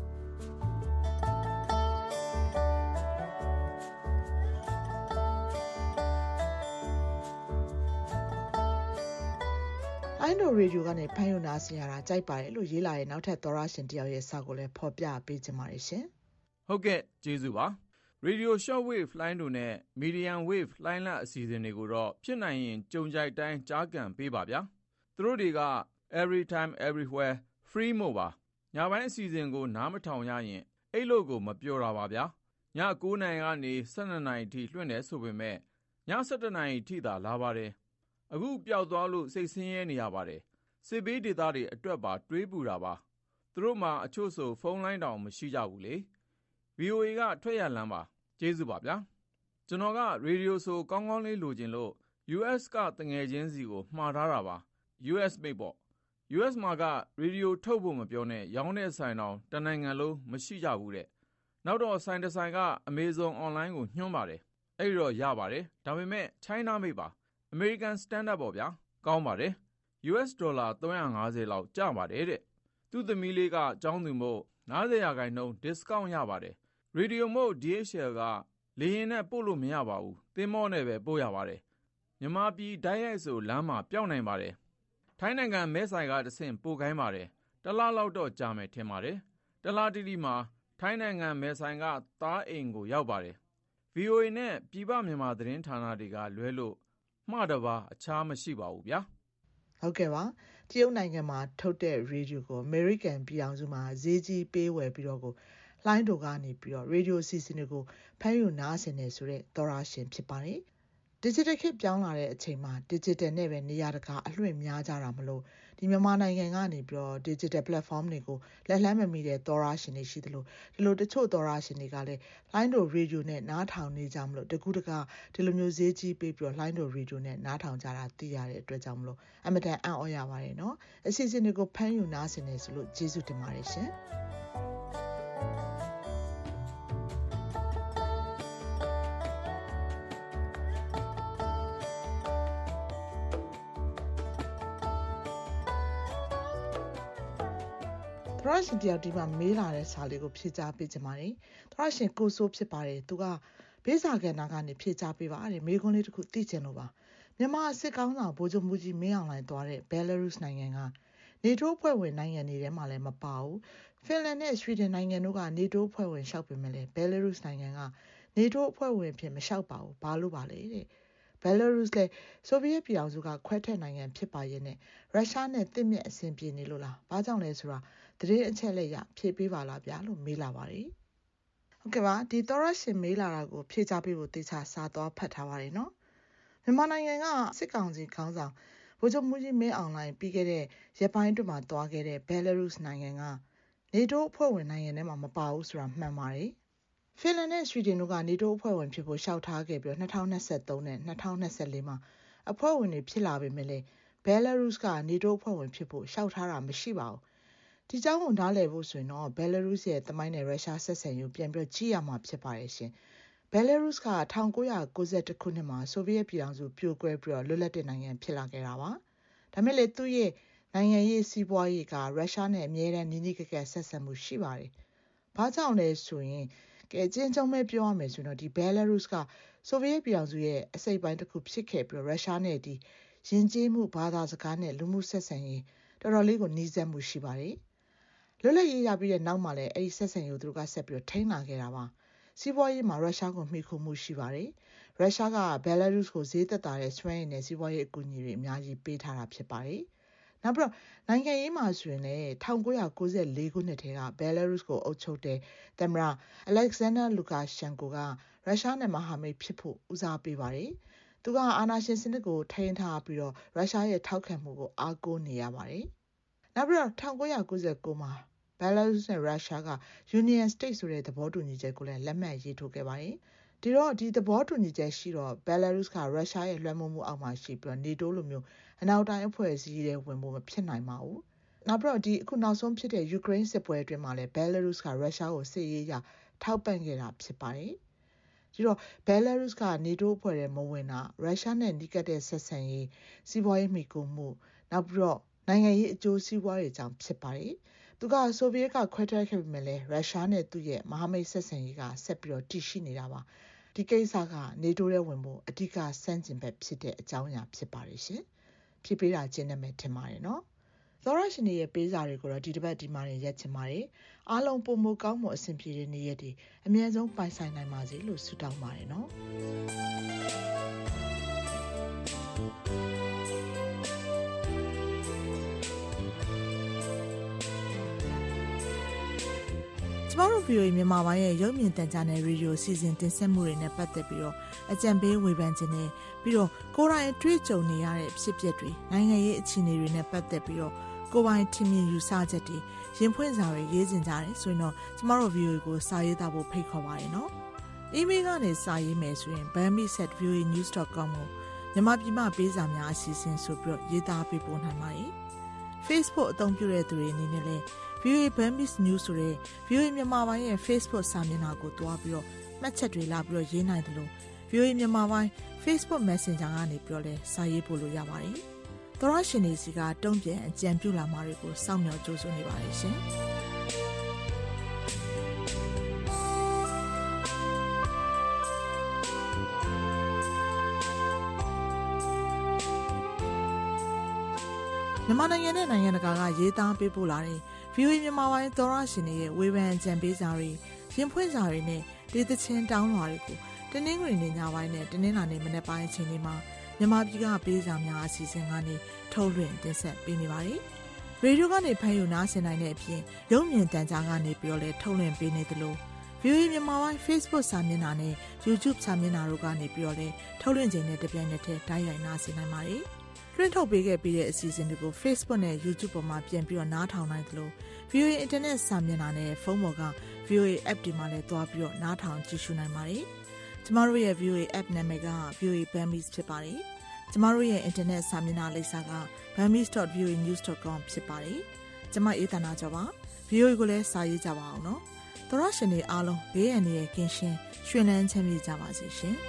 ။အိုင်းဒိုရေဒီယိုကနေဖမ်းယူနားဆင်ရတာကြိုက်ပါတယ်လို့ရေးလာတဲ့နောက်ထပ်သောရရှင်တယောက်ရဲ့စာကိုလည်းဖော်ပြပေးချင်ပါတယ်ရှင်။ဟုတ်ကဲ့ကျေးဇူးပါ Radio Shortwave လိုင်းတို့နဲ့ Medium Wave လိုင်းလအစီအစဉ်တွေကိုတော့ဖြစ်နိုင်ရင်ကြုံကြိုက်တိုင်းကြားကန်ပေးပါဗျာသူတို့တွေက Every Time Everywhere Free မို့ပါညပိုင်းအစီအစဉ်ကိုနားမထောင်ရရင်အဲ့လို့ကိုမပြောတာပါဗျာည9နာရီကနေ12နာရီထိလွှင့်တယ်ဆိုပေမဲ့ည17နာရီထိသာလာပါတယ်အခုပျောက်သွားလို့စိတ်ဆင်းရဲနေရပါတယ်စစ်ဘေးဒေသတွေအတွက်ပါတွေးပူတာပါသူတို့မှာအချို့ဆိုဖုန်းလိုင်းတောင်မရှိကြဘူးလေ VOA ကထွက်ရလမ်းပါကျေးဇူးပါဗျာကျွန်တော်ကရေဒီယိုဆိုကောင်းကောင်းလေးလိုချင်လို့ US ကတငယ်ချင်းစီကိုမှားထားတာပါ US မိတ်ပေါ့ US မှာကရေဒီယိုထုတ်ဖို့မပြောနဲ့ရောင်းတဲ့ဆိုင်တောင်တနိုင်ငံလုံးမရှိကြဘူးတဲ့နောက်တော့ဆိုင်တစ်ဆိုင်က Amazon online ကိုညွှန်းပါတယ်အဲ့တော့ရပါတယ်ဒါပေမဲ့ China မိတ်ပါ American Standard ပေါ့ဗျာကောင်းပါတယ် US ဒေါ်လာ350လောက်ကျပါတယ်တဲ့သူ့သမီးလေးကကျောင်းသူမို့90% discount ရပါတယ်ရေဒီယိုမို့ DHL ကလေယာဉ်နဲ့ပို့လို့မရပါဘူးသင်္ဘောနဲ့ပဲပို့ရပါတယ်မြန်မာပြည်ဓာတ်ရိုက်ဆိုလမ်းမှာပျောက်နိုင်ပါတယ်ထိုင်းနိုင်ငံမဲဆိုင်ကတဆင့်ပို့ခိုင်းပါတယ်တလားလောက်တော့ကြာမယ်ထင်ပါတယ်တလားတိတိမှာထိုင်းနိုင်ငံမဲဆိုင်ကသားအိမ်ကိုရောက်ပါတယ် VOA နဲ့ပြည်ပမြန်မာသတင်းဌာနတွေကလွဲလို့မှားတပါအခြားမရှိပါဘူးဗျာဟုတ်ကဲ့ပါတရုတ်နိုင်ငံမှာထုတ်တဲ့ရေဒီယိုကို American ပြည်အောင်စုမှာဈေးကြီးပေးဝယ်ပြီးတော့ကိုလိုင်းတို့ကနေပြီးတော့ရေဒီယိုစီစဉ်တွေကိုဖမ်းယူနားဆင်နေဆိုတဲ့သောရရှင်ဖြစ်ပါတယ် Digital ခေတ်ပြောင်းလာတဲ့အချိန်မှာ Digital နဲ့ပဲနေရာတကာအလွှင့်များကြတာမလို့ဒီမြန်မာနိုင်ငံကနေပြီးတော့ Digital platform တွေကိုလက်လှမ်းမမီတဲ့သောရရှင်တွေရှိသလိုဒီလိုတချို့သောရရှင်တွေကလည်းလိုင်းတို့ရေဒီယိုနဲ့နားထောင်နေကြမလို့တကူတကဒီလိုမျိုးဈေးကြီးပေးပြီးတော့လိုင်းတို့ရေဒီယိုနဲ့နားထောင်ကြတာသိရတဲ့အတွက်ကြောင့်မလို့အမတန်အံ့ဩရပါတယ်နော်အစီအစဉ်တွေကိုဖမ်းယူနားဆင်နေဆိုလို့ကျေးဇူးတင်ပါတယ်ရှင်သရရှင်တယောက်ဒီမှာမေးလာတဲ့စာလေးကိုဖြေကြားပေးချင်ပါတယ်။သရရှင်ကိုဆိုးဖြစ်ပါတယ်။သူကဘေးစာကနာကနေဖြေကြားပေးပါတဲ့မိခွန်းလေးတစ်ခုသိချင်လို့ပါ။မြန်မာစစ်ကောင်းဆောင်ဗိုလ်ချုပ်မှုကြီးမင်းအောင်လှိုင်သွားတဲ့ Belarus နိုင်ငံက NATO ဖွဲ့ဝင်နိုင်ငံတွေထဲမှာလည်းမပါဘူး။ Finland နဲ့ Sweden နိုင်ငံတို့က NATO ဖွဲ့ဝင်လျှောက်ပေမဲ့လည်း Belarus နိုင်ငံက NATO ဖွဲ့ဝင်ဖြစ်မလျှောက်ပါဘူး။ဘာလို့ပါလဲတဲ့။ Belarus လည်းဆိုဗီယက်ပြည်အောင်စုကခွဲထွက်နိုင်ငံဖြစ်ပါရဲ့နဲ့ရုရှားနဲ့တစ်မြက်အဆင်ပြေနေလို့လား။ဘာကြောင့်လဲဆိုတာသတင်းအချက်လက်ရဖြည့်ပေးပါလားဗျာလို့မေးလာပါတယ်။ဟုတ်ကဲ့ပါဒီသောရရှင်မေးလာတာကိုဖြည့်ချပေးဖို့တေချာစာသွားဖတ်ထားပါတယ်နော်။မြန်မာနိုင်ငံကစစ်ကောင်စီခေါင်းဆောင်ဗိုလ်ချုပ်မှုကြီးမင်းအောင်လှိုင်ပြီးခဲ့တဲ့ရက်ပိုင်းတွင်မှာတွားခဲ့တဲ့ Belarus နိုင်ငံက NATO အဖွဲ့ဝင်နိုင်ငံထဲမှာမပါဘူးဆိုတာမှန်ပါတယ်။ Finland နဲ့ Sweden တို့က NATO အဖွဲ့ဝင်ဖြစ်ဖို့လျှောက်ထားခဲ့ပြီး2023နဲ့2024မှာအဖွဲ့ဝင်တွေဖြစ်လာပေမဲ့လည်း Belarus က NATO အဖွဲ့ဝင်ဖြစ်ဖို့လျှောက်ထားတာမရှိပါဘူး။ဒီကြောင်းကိုနားလည်ဖို့ဆိုရင်တော့ Belarus ရဲ့သမိုင်းနဲ့ရုရှားဆက်ဆံရေးပြန်ပြီးကြည့်ရမှာဖြစ်ပါတယ်ရှင်။ Belarus က1991ခုနှစ်မှာဆိုဗီယက်ပြည်ထောင်စုပြိုကွဲပြီးတော့လွတ်လပ်တဲ့နိုင်ငံဖြစ်လာခဲ့တာပါ။ဒါမဲ့လေသူ့ရဲ့နိုင်ငံရေးစီးပွားရေးကရုရှားနဲ့အမြဲတမ်းနီးနီးကပ်ကပ်ဆက်ဆံမှုရှိပါတယ်။ဘာကြောင့်လဲဆိုရင်ကဲကျင်းကျုံပဲပြောရမယ်ဆိုတော့ဒီ Belarus ကဆိုဗီယက်ပြည်ထောင်စုရဲ့အစိတ်ပိုင်းတစ်ခုဖြစ်ခဲ့ပြီးတော့ရုရှားနဲ့ဒီယဉ်ကျေးမှုဘာသာစကားနဲ့လူမှုဆက်ဆံရေးတော်တော်လေးကိုနှီးစပ်မှုရှိပါတယ်။လွတ်လပ်ရေးရပြီးတဲ့နောက်မှာလည်းအဲ့ဒီဆက်ဆံရေးသူတို့ကဆက်ပြီးထိန်းလာခဲ့တာပါ။စီးပွားရေးမှာရုရှားကိုမှီခိုမှုရှိပါတယ်။ရုရှားက Belarus ကိုဈေးသက်သာတဲ့စွမ်းရည်နဲ့စီးပွားရေးအကူအညီတွေအများကြီးပေးထားတာဖြစ်ပါတယ်။နောက်ပြီးတော့နိုင်ငံရေးမှာဆိုရင်လည်း1994ခုနှစ်ထဲက Belarus ကိုအုပ်ချုပ်တဲ့သမ္မတ Alexander Lukashenko ကရုရှားနဲ့မဟာမိတ်ဖြစ်ဖို့ဦးစားပေးပါတယ်။သူကအာဏာရှင်စနစ်ကိုထိန်းထားပြီးတော့ရုရှားရဲ့ထောက်ခံမှုကိုအားကိုးနေရပါတယ်။နောက်ပြီးတော့1999မှာBelarus နဲ့ရုရှားက Union State ဆိုတဲ့သဘောတူညီချက်ကိုလည်းလက်မှတ်ရေးထိုးခဲ့ပါတယ်။ဒီတော့ဒီသဘောတူညီချက်ရှိတော့ Belarus ကရုရှားရဲ့လွှမ်းမိုးမှုအောက်မှာရှိပြီးတော့ NATO လိုမျိုးအနောက်တိုင်းအဖွဲ့အစည်းတွေဝင်ဖို့မဖြစ်နိုင်ပါဘူး။နောက်ပြီးတော့ဒီအခုနောက်ဆုံးဖြစ်တဲ့ Ukraine စစ်ပွဲအတွင်းမှာလည်း Belarus ကရုရှားကိုစစ်ရေးအရထောက်ပံ့ခဲ့တာဖြစ်ပါတယ်။ဒီတော့ Belarus က NATO အဖွဲ့ထဲမဝင်တာရုရှားနဲ့နီးကပ်တဲ့ဆက်ဆံရေးစီးပွားရေးမှီခိုမှုနောက်ပြီးတော့နိုင်ငံရေးအကျိုးစီးပွားတွေကြောင့်ဖြစ်ပါတယ်။သူကဆိုဗီယက်ကခွဲထွက်ခဲ့ပေမဲ့လည်းရုရှားနဲ့သူ့ရဲ့မဟာမိတ်ဆက်ဆံရေးကဆက်ပြီးတော့တည်ရှိနေတာပါ။ဒီကိစ္စက NATO ထဲဝင်ဖို့အဓိကစန့်ကျင်ဘက်ဖြစ်တဲ့အကြောင်းအရာဖြစ်ပါတယ်ရှင်။ဖြစ်ပေးတာကျင်းနေမယ်ထင်ပါတယ်နော်။သောရရှင်တွေရဲ့ပေးစာတွေကိုတော့ဒီတစ်ပတ်ဒီမှာရက်ချင်ပါတယ်။အားလုံးပုံမကောင်းမှုအဆင်ပြေတဲ့နေ့ရက်တွေအမြဲဆုံးပိုင်ဆိုင်နိုင်ပါစေလို့ဆုတောင်းပါတယ်နော်။မတို့ VOA မြန်မာပိုင်းရဲ့ရုပ်မြင်သံကြားနယ်ရေဒီယိုစီစဉ်တင်ဆက်မှုတွေနဲ့ပတ်သက်ပြီးတော့အကြံပေးဝေဖန်ခြင်းနဲ့ပြီးတော့ကိုယ်တိုင်တွေ့ကြုံနေရတဲ့ဖြစ်ပျက်တွေနိုင်ငံရေးအခြေအနေတွေနဲ့ပတ်သက်ပြီးတော့ကိုယ်ပိုင်ထင်မြင်ယူဆချက်တွေရင်ဖွင့်စာတွေရေးစင်ကြတယ်ဆိုရင်တော့ကျမတို့ VOA ကိုစာရေးသားဖို့ဖိတ်ခေါ်ပါတယ်နော်။ email ကနေစာရေးမယ်ဆိုရင် bami@voanews.com ကိုမြန်မာပြည်မှပေးစာများအစီအစဉ်ဆိုပြီးတော့ရေးသားပေးပို့နိုင်ပါတယ်။ Facebook အသုံးပြုတဲ့သူတွေအနေနဲ့လည်းVOA Burmese News ဆိုတဲ့ VOA မြန်မာပိုင်းရဲ့ Facebook စာမျက်နှာကိုတွားပြီးတော့မှတ်ချက်တွေလာပြီးတော့ရေးနိုင်တယ်လို့ VOA မြန်မာပိုင်း Facebook Messenger ကနေပြီးတော့လည်းစာရေးပို့လို့ရပါတယ်။သောရရှင်တွေစီကတုံ့ပြန်အကြံပြုလာမှာတွေကိုစောင့်မျှော်ကြိုးစွနေပါတယ်ရှင်။မြန်မာနိုင်ငံနဲ့နိုင်ငံတကာကရေးသားပေးပို့လာတဲ့ VOA မြန်မာပိုင်းသောရရှင်တွေရဲ့ဝေဖန်ကြံပေးစာတွေရင်ဖွင့်စာတွေနဲ့ဒေသချင်းတောင်းလွှာတွေကိုတနင်္ဂနွေနေ့ညပိုင်းနဲ့တနင်္လာနေ့မနက်ပိုင်းအချိန်တွေမှာမြန်မာပြည်ကပေးစာများအစီအစဉ်ကနေထုတ်လွှင့်တင်ဆက်ပေးနေပါတယ်။ရေဒီယိုကနေဖမ်းယူနားဆင်နိုင်တဲ့အပြင်ရုပ်မြင်သံကြားကနေပြီးတော့လည်းထုတ်လွှင့်ပေးနေသလို VOA မြန်မာပိုင်း Facebook စာမျက်နှာနဲ့ YouTube စာမျက်နှာတို့ကနေပြီးတော့လည်းထုတ်လွှင့်ခြင်းနဲ့တပြိုင်နက်တည်းတိုက်ရိုက်နားဆင်နိုင်ပါတယ်။တွင်းထုတ်ပေးခဲ့ပြီးတဲ့အစီအစဉ်တွေကို Facebook နဲ့ YouTube ပေါ်မှာပြန်ပြီးတော့နားထောင်နိုင်သလို VOA Internet စာမျက်နှာနဲ့ဖုန်းပေါ်က VOA App တွေမှာလည်းတွားပြီးတော့နားထောင်ကြည့်ရှုနိုင်ပါတယ်။ကျမတို့ရဲ့ VOA App နာမည်က VOA Burmese ဖြစ်ပါတယ်။ကျမတို့ရဲ့ Internet စာမျက်နှာလိပ်စာက burmese.voanews.com ဖြစ်ပါတယ်။ကျမအေးသနာကျော်ပါ။ VOA ကိုလည်းစာရေးကြပါအောင်နော်။သောရရှင်တွေအားလုံးဘေးအန္တရာယ်ကင်းရှင်းရွှင်လန်းချမ်းမြေ့ကြပါစေရှင်။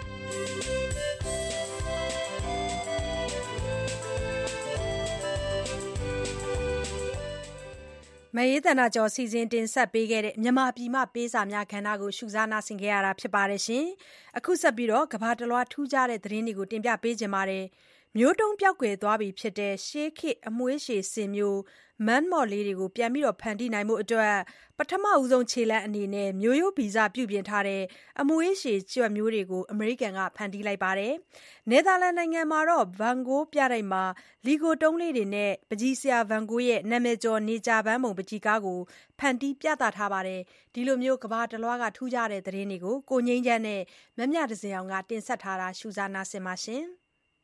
မရေးတနာကျော်စီစဉ်တင်ဆက်ပေးခဲ့တဲ့မြန်မာပြည်မှပေးစာများခန္ဓာကိုရှုစားနာဆင်ခဲ့ရတာဖြစ်ပါတယ်ရှင်။အခုဆက်ပြီးတော့ကဘာတလွှားထူးခြားတဲ့သတင်းတွေကိုတင်ပြပေးကြပါမယ်။မျိုးတုံးပြောက်ကွယ်သွားပြီဖြစ်တဲ့ရှေးခေတ်အမွှေးရှည်စင်မျိုးမန်းမော်လေးတွေကိုပြန်ပြီးဖန်တီးနိုင်မှုအတွက်ပထမဦးဆုံးခြေလှမ်းအနေနဲ့မျိုးရိုးဗီဇပြုပြင်ထားတဲ့အမွှေးရှည်ကြွက်မျိုးတွေကိုအမေရိကန်ကဖန်တီးလိုက်ပါတယ်။နယ်သာလန်နိုင်ငံမှာတော့ဗန်ဂိုးပြတိုက်မှာလီဂိုတုံးလေးတွေနဲ့ပကြီးဆရာဗန်ဂိုးရဲ့နာမည်ကျော်နေကြပန်းပုံပကြီးကားကိုဖန်တီးပြသထားပါတယ်။ဒီလိုမျိုးကဘာတလွှားကထူးခြားတဲ့သတင်းတွေကိုကိုငိမ့်ချမ်းနဲ့မမြဒဇင်အောင်ကတင်ဆက်ထားတာရှုစားနာဆင်ပါရှင်။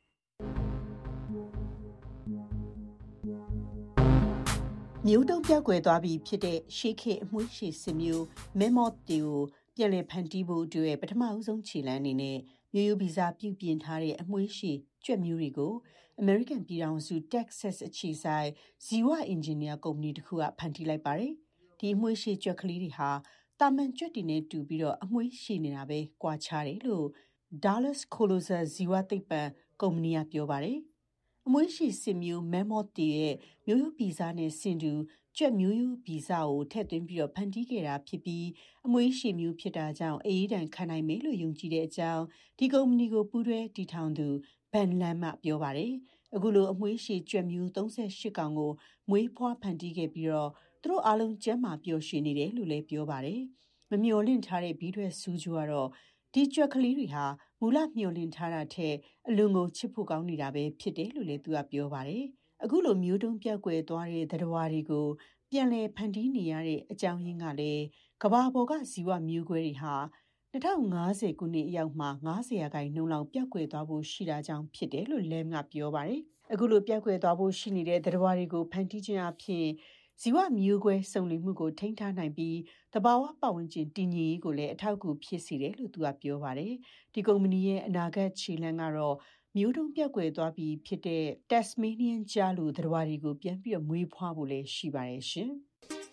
မျိုးတုံးပြောက်ကွယ်သွားပြီဖြစ်တဲ့ရှေးခေတ်အမွှေးရှည်စင်မျိုးမဲမော့တီကိုပြန်လည်ဖန်တီးဖို့အတွက်ပထမဦးဆုံးခြေလှမ်းအနေနဲ့မျိုးရိုးဗီဇပြုပြင်ထားတဲ့အမွှေးရှည်ကြွက်မျိုးတွေကိုအမေရိကန်ပြည်ထောင်စု Texas အခြေစိုက်ဇီဝအင်ဂျင်နီယာကုမ္ပဏီတစ်ခုကဖန်တီးလိုက်ပါတယ်။ဒီအမွှေးရှည်ကြွက်ကလေးတွေဟာတာမန်ကြွက်တွေနဲ့တူပြီးတော့အမွှေးရှည်နေတာပဲကွာခြားတယ်လို့ Dallas Colosa ဇီဝသိပ္ပံကုမ္ပဏီကပြောပါတယ်။အမွှေးရှည်စင်မျိုးမဲမော့တီရဲ့မျိုးရိုးဗီဇနဲ့ဆင်တူကြွက်မျိုးရိုးဗီဇကိုထည့်သွင်းပြီးတော့ဖန်တီးခဲ့တာဖြစ်ပြီးအမွှေးရှည်မျိုးဖြစ်တာကြောင့်အေးဒဏ်ခံနိုင်မယ်လို့ယုံကြည်တဲ့အကြောင်းဒီကုမ္ပဏီကိုပူးတွဲတည်ထောင်သူဘန်လမ်ကပြောပါတယ်။အခုလိုအမွှေးရှည်ကြွက်မျိုး38ကောင်ကိုမွေးဖွားဖန်တီးခဲ့ပြီးတော့သူတို့အားလုံးကျန်းမာပျော်ရွှင်နေတယ်လို့လည်းပြောပါတယ်။မမျှော်လင့်ထားတဲ့ဘီးထွက်စူးကျိုးကတော့ဒီကြွက်ကလေးတွေဟာမူလမျှော်လင့်ထားတာထက်အလွန်ကိုချစ်ဖို့ကောင်းနေတာပဲဖြစ်တယ်လို့လည်းသူကပြောပါတယ်။အခုလိုမျိုးတုံးပြောက်ကွယ်သွားတဲ့သတ္တဝါတွေကိုပြန်လည်ဖန်တီးနေရတဲ့အကြောင်းရင်းကလည်းကမ္ဘာပေါ်ကဇီဝမျိုးကွဲတွေဟာ2050ခုနှစ်အရောက်မှာ90%လောက်ပြောက်ကွယ်သွားဖို့ရှိတာကြောင့်ဖြစ်တယ်လို့လမ်ကပြောပါတယ်။အခုလိုပြောက်ကွယ်သွားဖို့ရှိနေတဲ့သတ္တဝါတွေကိုဖန်တီးခြင်းအပြင်ဇီဝမျိုးကွဲစုံလင်မှုကိုထိန်းထားနိုင်ပြီးတဘာဝပတ်ဝန်းကျင်တည်ငြိမ်ရေးကိုလည်းအထောက်အကူဖြစ်စေတယ်လို့သူကပြောပါတယ်။ဒီကုမ္ပဏီရဲ့အနာဂတ်ခြေလှမ်းကတော့မျိုးတုံးပြောက်ကွယ်သွားပြီးဖြစ်တဲ့ Tasmanian ကြားလိုသတ္တဝါတွေကိုပြန်ပြီးမွေးဖွားဖို့လည်းရှိပါတယ်ရှင်။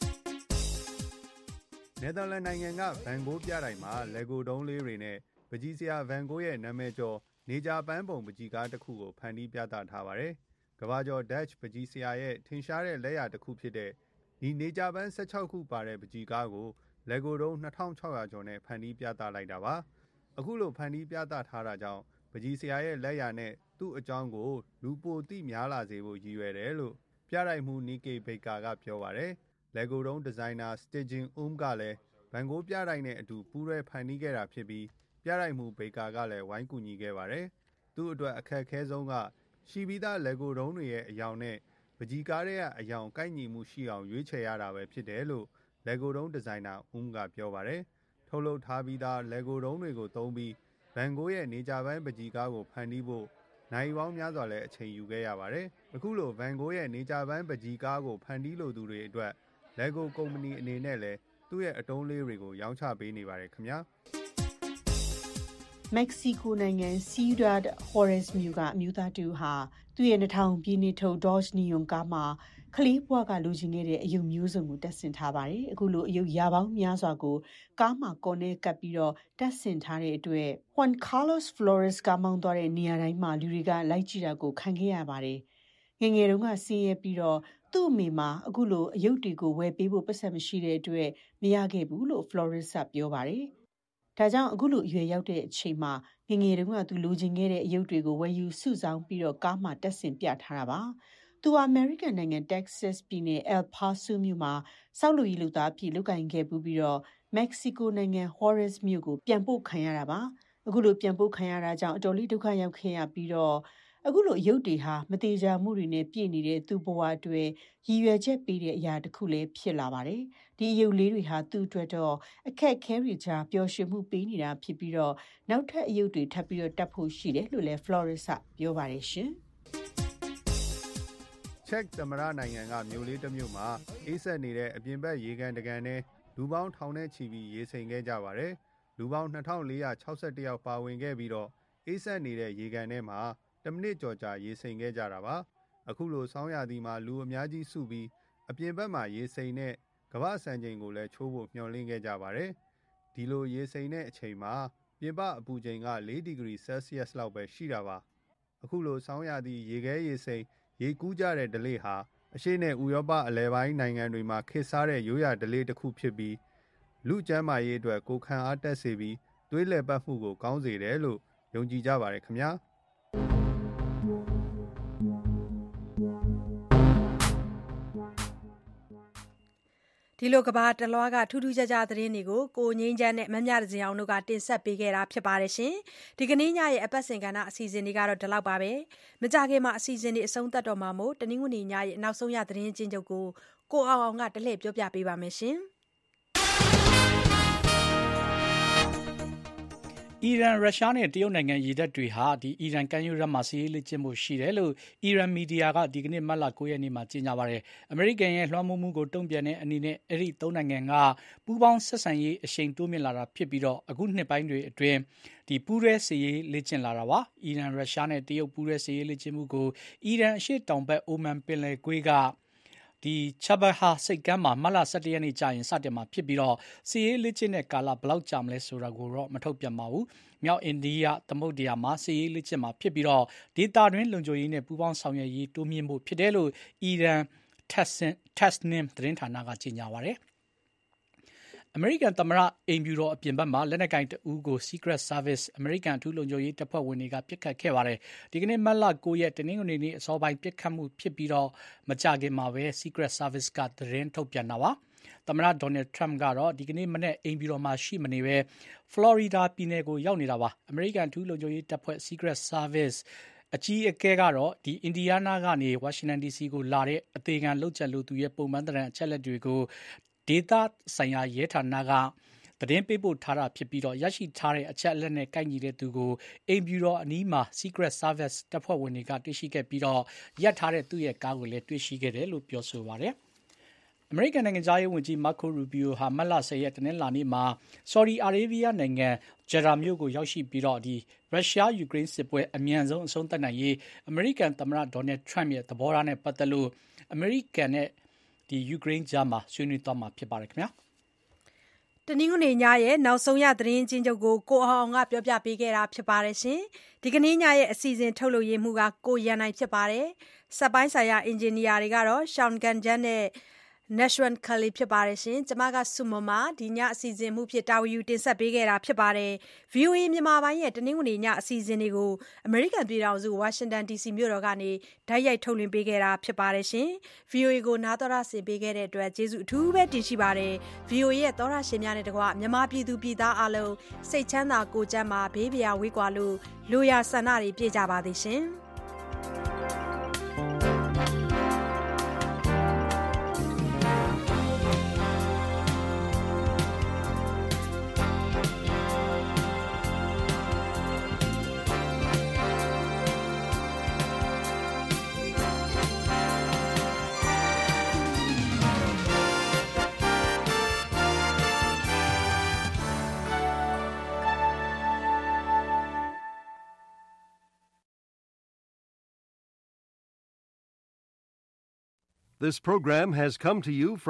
နယ်သာလန်နိုင်ငံကဗန်ဂိုးပြတိုက်မှာလက်ဂိုတုံးလေးတွေနဲ့ပကြီးဆရာဗန်ဂိုးရဲ့နာမည်ကျော်နေကြပန်းပုံပကြီးကားတစ်ခုကိုဖန်တီးပြသထားပါတယ်။ကမ္ဘာကျော် Dutch ပကြီးဆရာရဲ့ထင်ရှားတဲ့လက်ရာတစ်ခုဖြစ်တဲ့ဒီနေကြပန်း16ခုပါတဲ့ပကြီးကားကိုလက်ဂိုတုံး2600ကျော်နဲ့ဖန်တီးပြသလိုက်တာပါ။အခုလိုဖန်တီးပြသထားတာကြောင့်ပကြီးဆရာရဲ့လက်ရာနဲ့သူ့အကြောင်းကိုလူပိုသိများလာစေဖို့ရည်ရွယ်တယ်လို့ပြတိုက်မှုနီကေဘေကာကပြောပါတယ်။လက်ဂိုတုံးဒီဇိုင်နာစတီဂျင်အုံးကလည်းဗန်ဂိုးပြတိုက်နဲ့အတူပူးရဲဖန်တီးခဲ့တာဖြစ်ပြီးပြတိုက်မှုဘေကာကလည်းဝိုင်းကူညီခဲ့ပါတယ်။သူ့အတွက်အခက်အခဲဆုံးကရှိပြီးသားလက်ဂိုတုံးတွေရဲ့အယောင်နဲ့ပကြီးကားရဲ့အယောင်ကိုက်ညီမှုရှိအောင်ရွေးချယ်ရတာပဲဖြစ်တယ်လို့လက်ကိုတုံးဒီဇိုင်နာဦးကပြောပါတယ်။ထုတ်လုပ်ထားပြီးသားလက်ကိုတုံးတွေကိုသုံးပြီးဗန်ဂိုးရဲ့နေကြပိုင်းပကြီးကားကိုဖန်တီးဖို့နိုင်ပေါင်းများစွာလည်းအချိန်ယူခဲ့ရပါတယ်။အခုလိုဗန်ဂိုးရဲ့နေကြပိုင်းပကြီးကားကိုဖန်တီးလိုသူတွေအတွက်လက်ကိုကုမ္ပဏီအနေနဲ့လည်းသူ့ရဲ့အတုံးလေးတွေကိုရောင်းချပေးနေပါတယ်ခင်ဗျာ။မက္ကဆီကိုနိုင်ငံစီဒတ်ဟော်ရက်စ်မြို့ကအမျိုးသားတူဟာသူ့ရဲ့2000ပြည့်နှစ်ထုတ် Dodge Neon ကားမှာကလေးဘွားကလိုချင်ခဲ့တဲ့အယုံမျိုးစုံကိုတပ်ဆင်ထားပါတယ်။အခုလိုအယုံရာပေါင်းများစွာကိုကားမှာကော်နဲ့ကပ်ပြီးတော့တပ်ဆင်ထားတဲ့အတွက် Juan Carlos Flores ကမောင်းသွားတဲ့နေရာတိုင်းမှာလူတွေကလိုက်ကြည့်တာကိုခံခဲ့ရပါတယ်။ငယ်ငယ်တုန်းကဆင်းရဲပြီးတော့သူ့အမေမှာအခုလိုအယုတ်တွေကိုဝယ်ပေးဖို့ပတ်စံမရှိတဲ့အတွက်မရခဲ့ဘူးလို့ Flores ကပြောပါတယ်။ဒါကြောင့်အခုလိုအရွယ်ရောက်တဲ့အချိန်မှာငယ်ငယ်တုန်းကသူလိုချင်ခဲ့တဲ့အယုတ်တွေကိုဝယ်ယူစုဆောင်းပြီးတော့ကားမှာတက်ဆင်ပြထားတာပါ။သူဟာအမေရိကန်နိုင်ငံ Texas ပြည်နယ် El Paso မြို့မှာစောက်လုပ်ရေးလုပ်သားအဖြစ်လုပ်ကိုင်ခဲ့ပြီးတော့မက္ကဆီကိုနိုင်ငံ Juarez မြို့ကိုပြန်ပို့ခံရတာပါ။အခုလိုပြန်ပို့ခံရတာကြောင့်အတော်လေးဒုက္ခရောက်ခဲ့ရပြီးတော့အခုလိုအယုတ်တွေဟာမတေချာမှုတွေနဲ့ပြည့်နေတဲ့သူ့ဘဝအတွက်ရည်ရွယ်ချက်ပေးတဲ့အရာတစ်ခုလည်းဖြစ်လာပါတယ်။ဒီအယုတ်လေးတွေဟာသူ့အတွက်တော့အခက်အခဲတွေကြားပျော်ရွှင်မှုပေးနေတာဖြစ်ပြီးတော့နောက်ထပ်အယုတ်တွေထပ်ပြီးတော့တက်ဖို့ရှိတယ်လို့လည်း Flores ကပြောပါတယ်ရှင်။ချက်သမရနိုင်ငံကမြို့လေးတစ်မြို့မှာအေးဆက်နေတဲ့အပြင်ဘက်ရေကန်တကန်နဲ့လူပေါင်းထောင်နဲ့ချီပြီးရေစိမ်ခဲ့ကြပါတယ်။လူပေါင်း2461ယောက်ပါဝင်ခဲ့ပြီးတော့အေးဆက်နေတဲ့ရေကန်ထဲမှာ10မိနစ်ကျော်ကြာရေစိမ်ခဲ့ကြတာပါ။အခုလိုဆောင်းရာသီမှာလူအများကြီးစုပြီးအပြင်ဘက်မှာရေစိမ်နဲ့ကမ္ဘာစံချိန်ကိုလည်းချိုးဖို့မျှော်လင့်ခဲ့ကြပါတယ်။ဒီလိုရေစိမ်တဲ့အချိန်မှာပြင်ပအပူချိန်က4ဒီဂရီဆဲလ်စီယပ်လောက်ပဲရှိတာပါ။အခုလိုဆောင်းရာသီရေခဲရေစိမ်ရေကူးကြတဲ့ဒလေဟာအရှေ့နဲ့ဥရောပအလယ်ပိုင်းနိုင်ငံတွေမှာခေတ်စားတဲ့ရိုးရာဒလေတစ်ခုဖြစ်ပြီးလူကျန်းမာရေးအတွက်ကိုခံအားတက်စေပြီးသွေးလည်ပတ်မှုကိုကောင်းစေတယ်လို့ယုံကြည်ကြပါတယ်ခင်ဗျာ။ဒီလိုကဘာတလွားကထူးထူးခြားခြားသတင်းတွေကိုကိုငိမ့်ချမ်းနဲ့မမြတစင်အောင်တို့ကတင်ဆက်ပေးခဲ့တာဖြစ်ပါတယ်ရှင်။ဒီကနေ့ညရဲ့အပတ်စဉ်ကဏ္ဍအစီအစဉ်တွေကတော့ဒီလောက်ပါပဲ။မကြခင်မှာအစီအစဉ်တွေအဆုံးသတ်တော့မှာမို့တနင်္ဂနွေညရဲ့နောက်ဆုံးရသတင်းချင်းချုပ်ကိုအောင်ကတလှည့်ပြောပြပေးပါမယ်ရှင်။အီရန်ရုရှားနဲ့တရုတ်နိုင်ငံရေတပ်တွေဟာအီရန်ကမ်းရိုးတန်းမှာစစ်ရေးလေ့ကျင့်မှုရှိတယ်လို့အီရန်မီဒီယာကဒီကနေ့မတ်လ9ရက်နေ့မှာကြေညာပါတယ်။အမေရိကန်ရဲ့လွှမ်းမိုးမှုကိုတုံ့ပြန်တဲ့အနေနဲ့အဲ့ဒီသုံးနိုင်ငံကပူးပေါင်းဆက်ဆံရေးအရှိန်တိုးမြင့်လာတာဖြစ်ပြီးတော့အခုနှစ်ပိုင်းတွေအတွင်းပူးရဲစစ်ရေးလေ့ကျင့်လာတာပါ။အီရန်ရုရှားနဲ့တရုတ်ပူးရဲစစ်ရေးလေ့ကျင့်မှုကိုအီရန်အရှေ့တောင်ဘက်အိုမန်ပင်လယ်ကွေ့ကချဘဟာစိတ်ကမ်းမှာမတ်လ17ရက်နေ့ကြာရင်စတင်မှာဖြစ်ပြီးတော့စီရေးလေ့ကျင့်တဲ့ကာလဘယ်လောက်ကြာမလဲဆိုတာကိုတော့မထုတ်ပြန်ပါဘူး။မြောက်အိန္ဒိယသမုဒ္ဒရာမှာစီရေးလေ့ကျင့်မှာဖြစ်ပြီးတော့ဒေသတွင်းလုံခြုံရေးနဲ့ပူးပေါင်းဆောင်ရွက်ရေးတိုးမြင့်ဖို့ဖြစ်တယ်လို့အီရန် Tasnim သတင်းဌာနကကြေညာပါတယ်။အမေရိကန်သမ္မတအိမ်ဖြူတော်အပြင်ဘက်မှာလက်နက်ကိုင်တအူးကို Secret Service အမေရိကန်အထူးလုံခြုံရေးတပ်ဖွဲ့ဝင်တွေကပစ်ခတ်ခဲ့ပါတယ်။ဒီကနေ့မတ်လ9ရက်တနင်္ဂနွေနေ့အစောပိုင်းပစ်ခတ်မှုဖြစ်ပြီးတော့မကြခင်မှာပဲ Secret Service ကသတင်းထုတ်ပြန်တာပါ။သမ္မတ Donald Trump ကတော့ဒီကနေ့မနေ့အိမ်ဖြူတော်မှာရှိမနေပဲ Florida ပြည်နယ်ကိုရောက်နေတာပါ။အမေရိကန်အထူးလုံခြုံရေးတပ်ဖွဲ့ Secret Serviceအကြီးအကဲကတော့အင်ဒီယားနားကနေဝါရှင်တန် DC ကိုလာတဲ့အသေးခံလုပ်ကြလို့သူရဲ့ပုံမှန်သတင်းအချက်လက်တွေကိုဒေသဆိုင်ရာရဲဌာနကသတင်းပေးပို့ထားတာဖြစ်ပြီးတော့ရရှိထားတဲ့အချက်အလက်နဲ့ကိုက်ညီတဲ့သူကိုအိမ်ဖြူတော်အနီးမှာ Secret Service တပ်ဖွဲ့ဝင်တွေကတွေ့ရှိခဲ့ပြီးတော့ရပ်ထားတဲ့သူ့ရဲ့ကားကိုလည်းတွေ့ရှိခဲ့တယ်လို့ပြောဆိုပါတယ်။အမေရိကန်နိုင်ငံသားရေးဝန်ကြီး Marco Rubio ဟာမတ်လ10ရက်တနင်္လာနေ့မှာ Saudi Arabia နိုင်ငံ Jeddah မြို့ကိုရောက်ရှိပြီးတော့ရုရှားယူကရိန်းစစ်ပွဲအမြန်ဆုံးအဆုံးသတ်နိုင်ရေးအမေရိကန်သမ္မတ Donald Trump ရဲ့သဘောထားနဲ့ပတ်သက်လို့အမေရိကန်နဲ့ယူကရိန်းကြားမှာဆွေးနွေးသွားမှာဖြစ်ပါတယ်ခင်ဗျာတနင်္ဂနွေညရဲ့နောက်ဆုံးရသတင်းချင်းချုပ်ကိုအောင်ကပြောပြပေးခဲ့တာဖြစ်ပါတယ်ရှင်ဒီကနေ့ညရဲ့အစီအစဉ်ထုတ်လုပ်ရေးမှုကကိုရန်နိုင်ဖြစ်ပါတယ်စက်ပိုင်းဆိုင်ရာအင်ဂျင်နီယာတွေကတော့ Sean Ganjan နဲ့ Nashwan Kali ဖြစ်ပါတယ်ရှင်ကျမကစုမမဒီညအစီအစဉ်မှုဖြစ်တာဝယူတင်ဆက်ပေးခဲ့တာဖြစ်ပါတယ် VOA မြန်မာပိုင်းရဲ့တနင်္ဂနွေညအစီအစဉ်တွေကို American ပြည်ထောင်စု Washington DC မြို့တော်ကနေဓာတ်ရိုက်ထုတ်လွှင့်ပေးခဲ့တာဖြစ်ပါတယ်ရှင် VOA ကိုနားတော်ရဆင်ပေးခဲ့တဲ့အတွက်ကျေးဇူးအထူးပဲတင်ရှိပါတယ် VOA ရဲ့သောရရှင်များနဲ့တကွမြန်မာပြည်သူပြည်သားအလုံးစိတ်ချမ်းသာကိုယ်ကျန်းမာဘေးပရာဝေးကွာလို့လိုရာဆန္ဒတွေပြည့်ကြပါသည်ရှင် This program has come to you from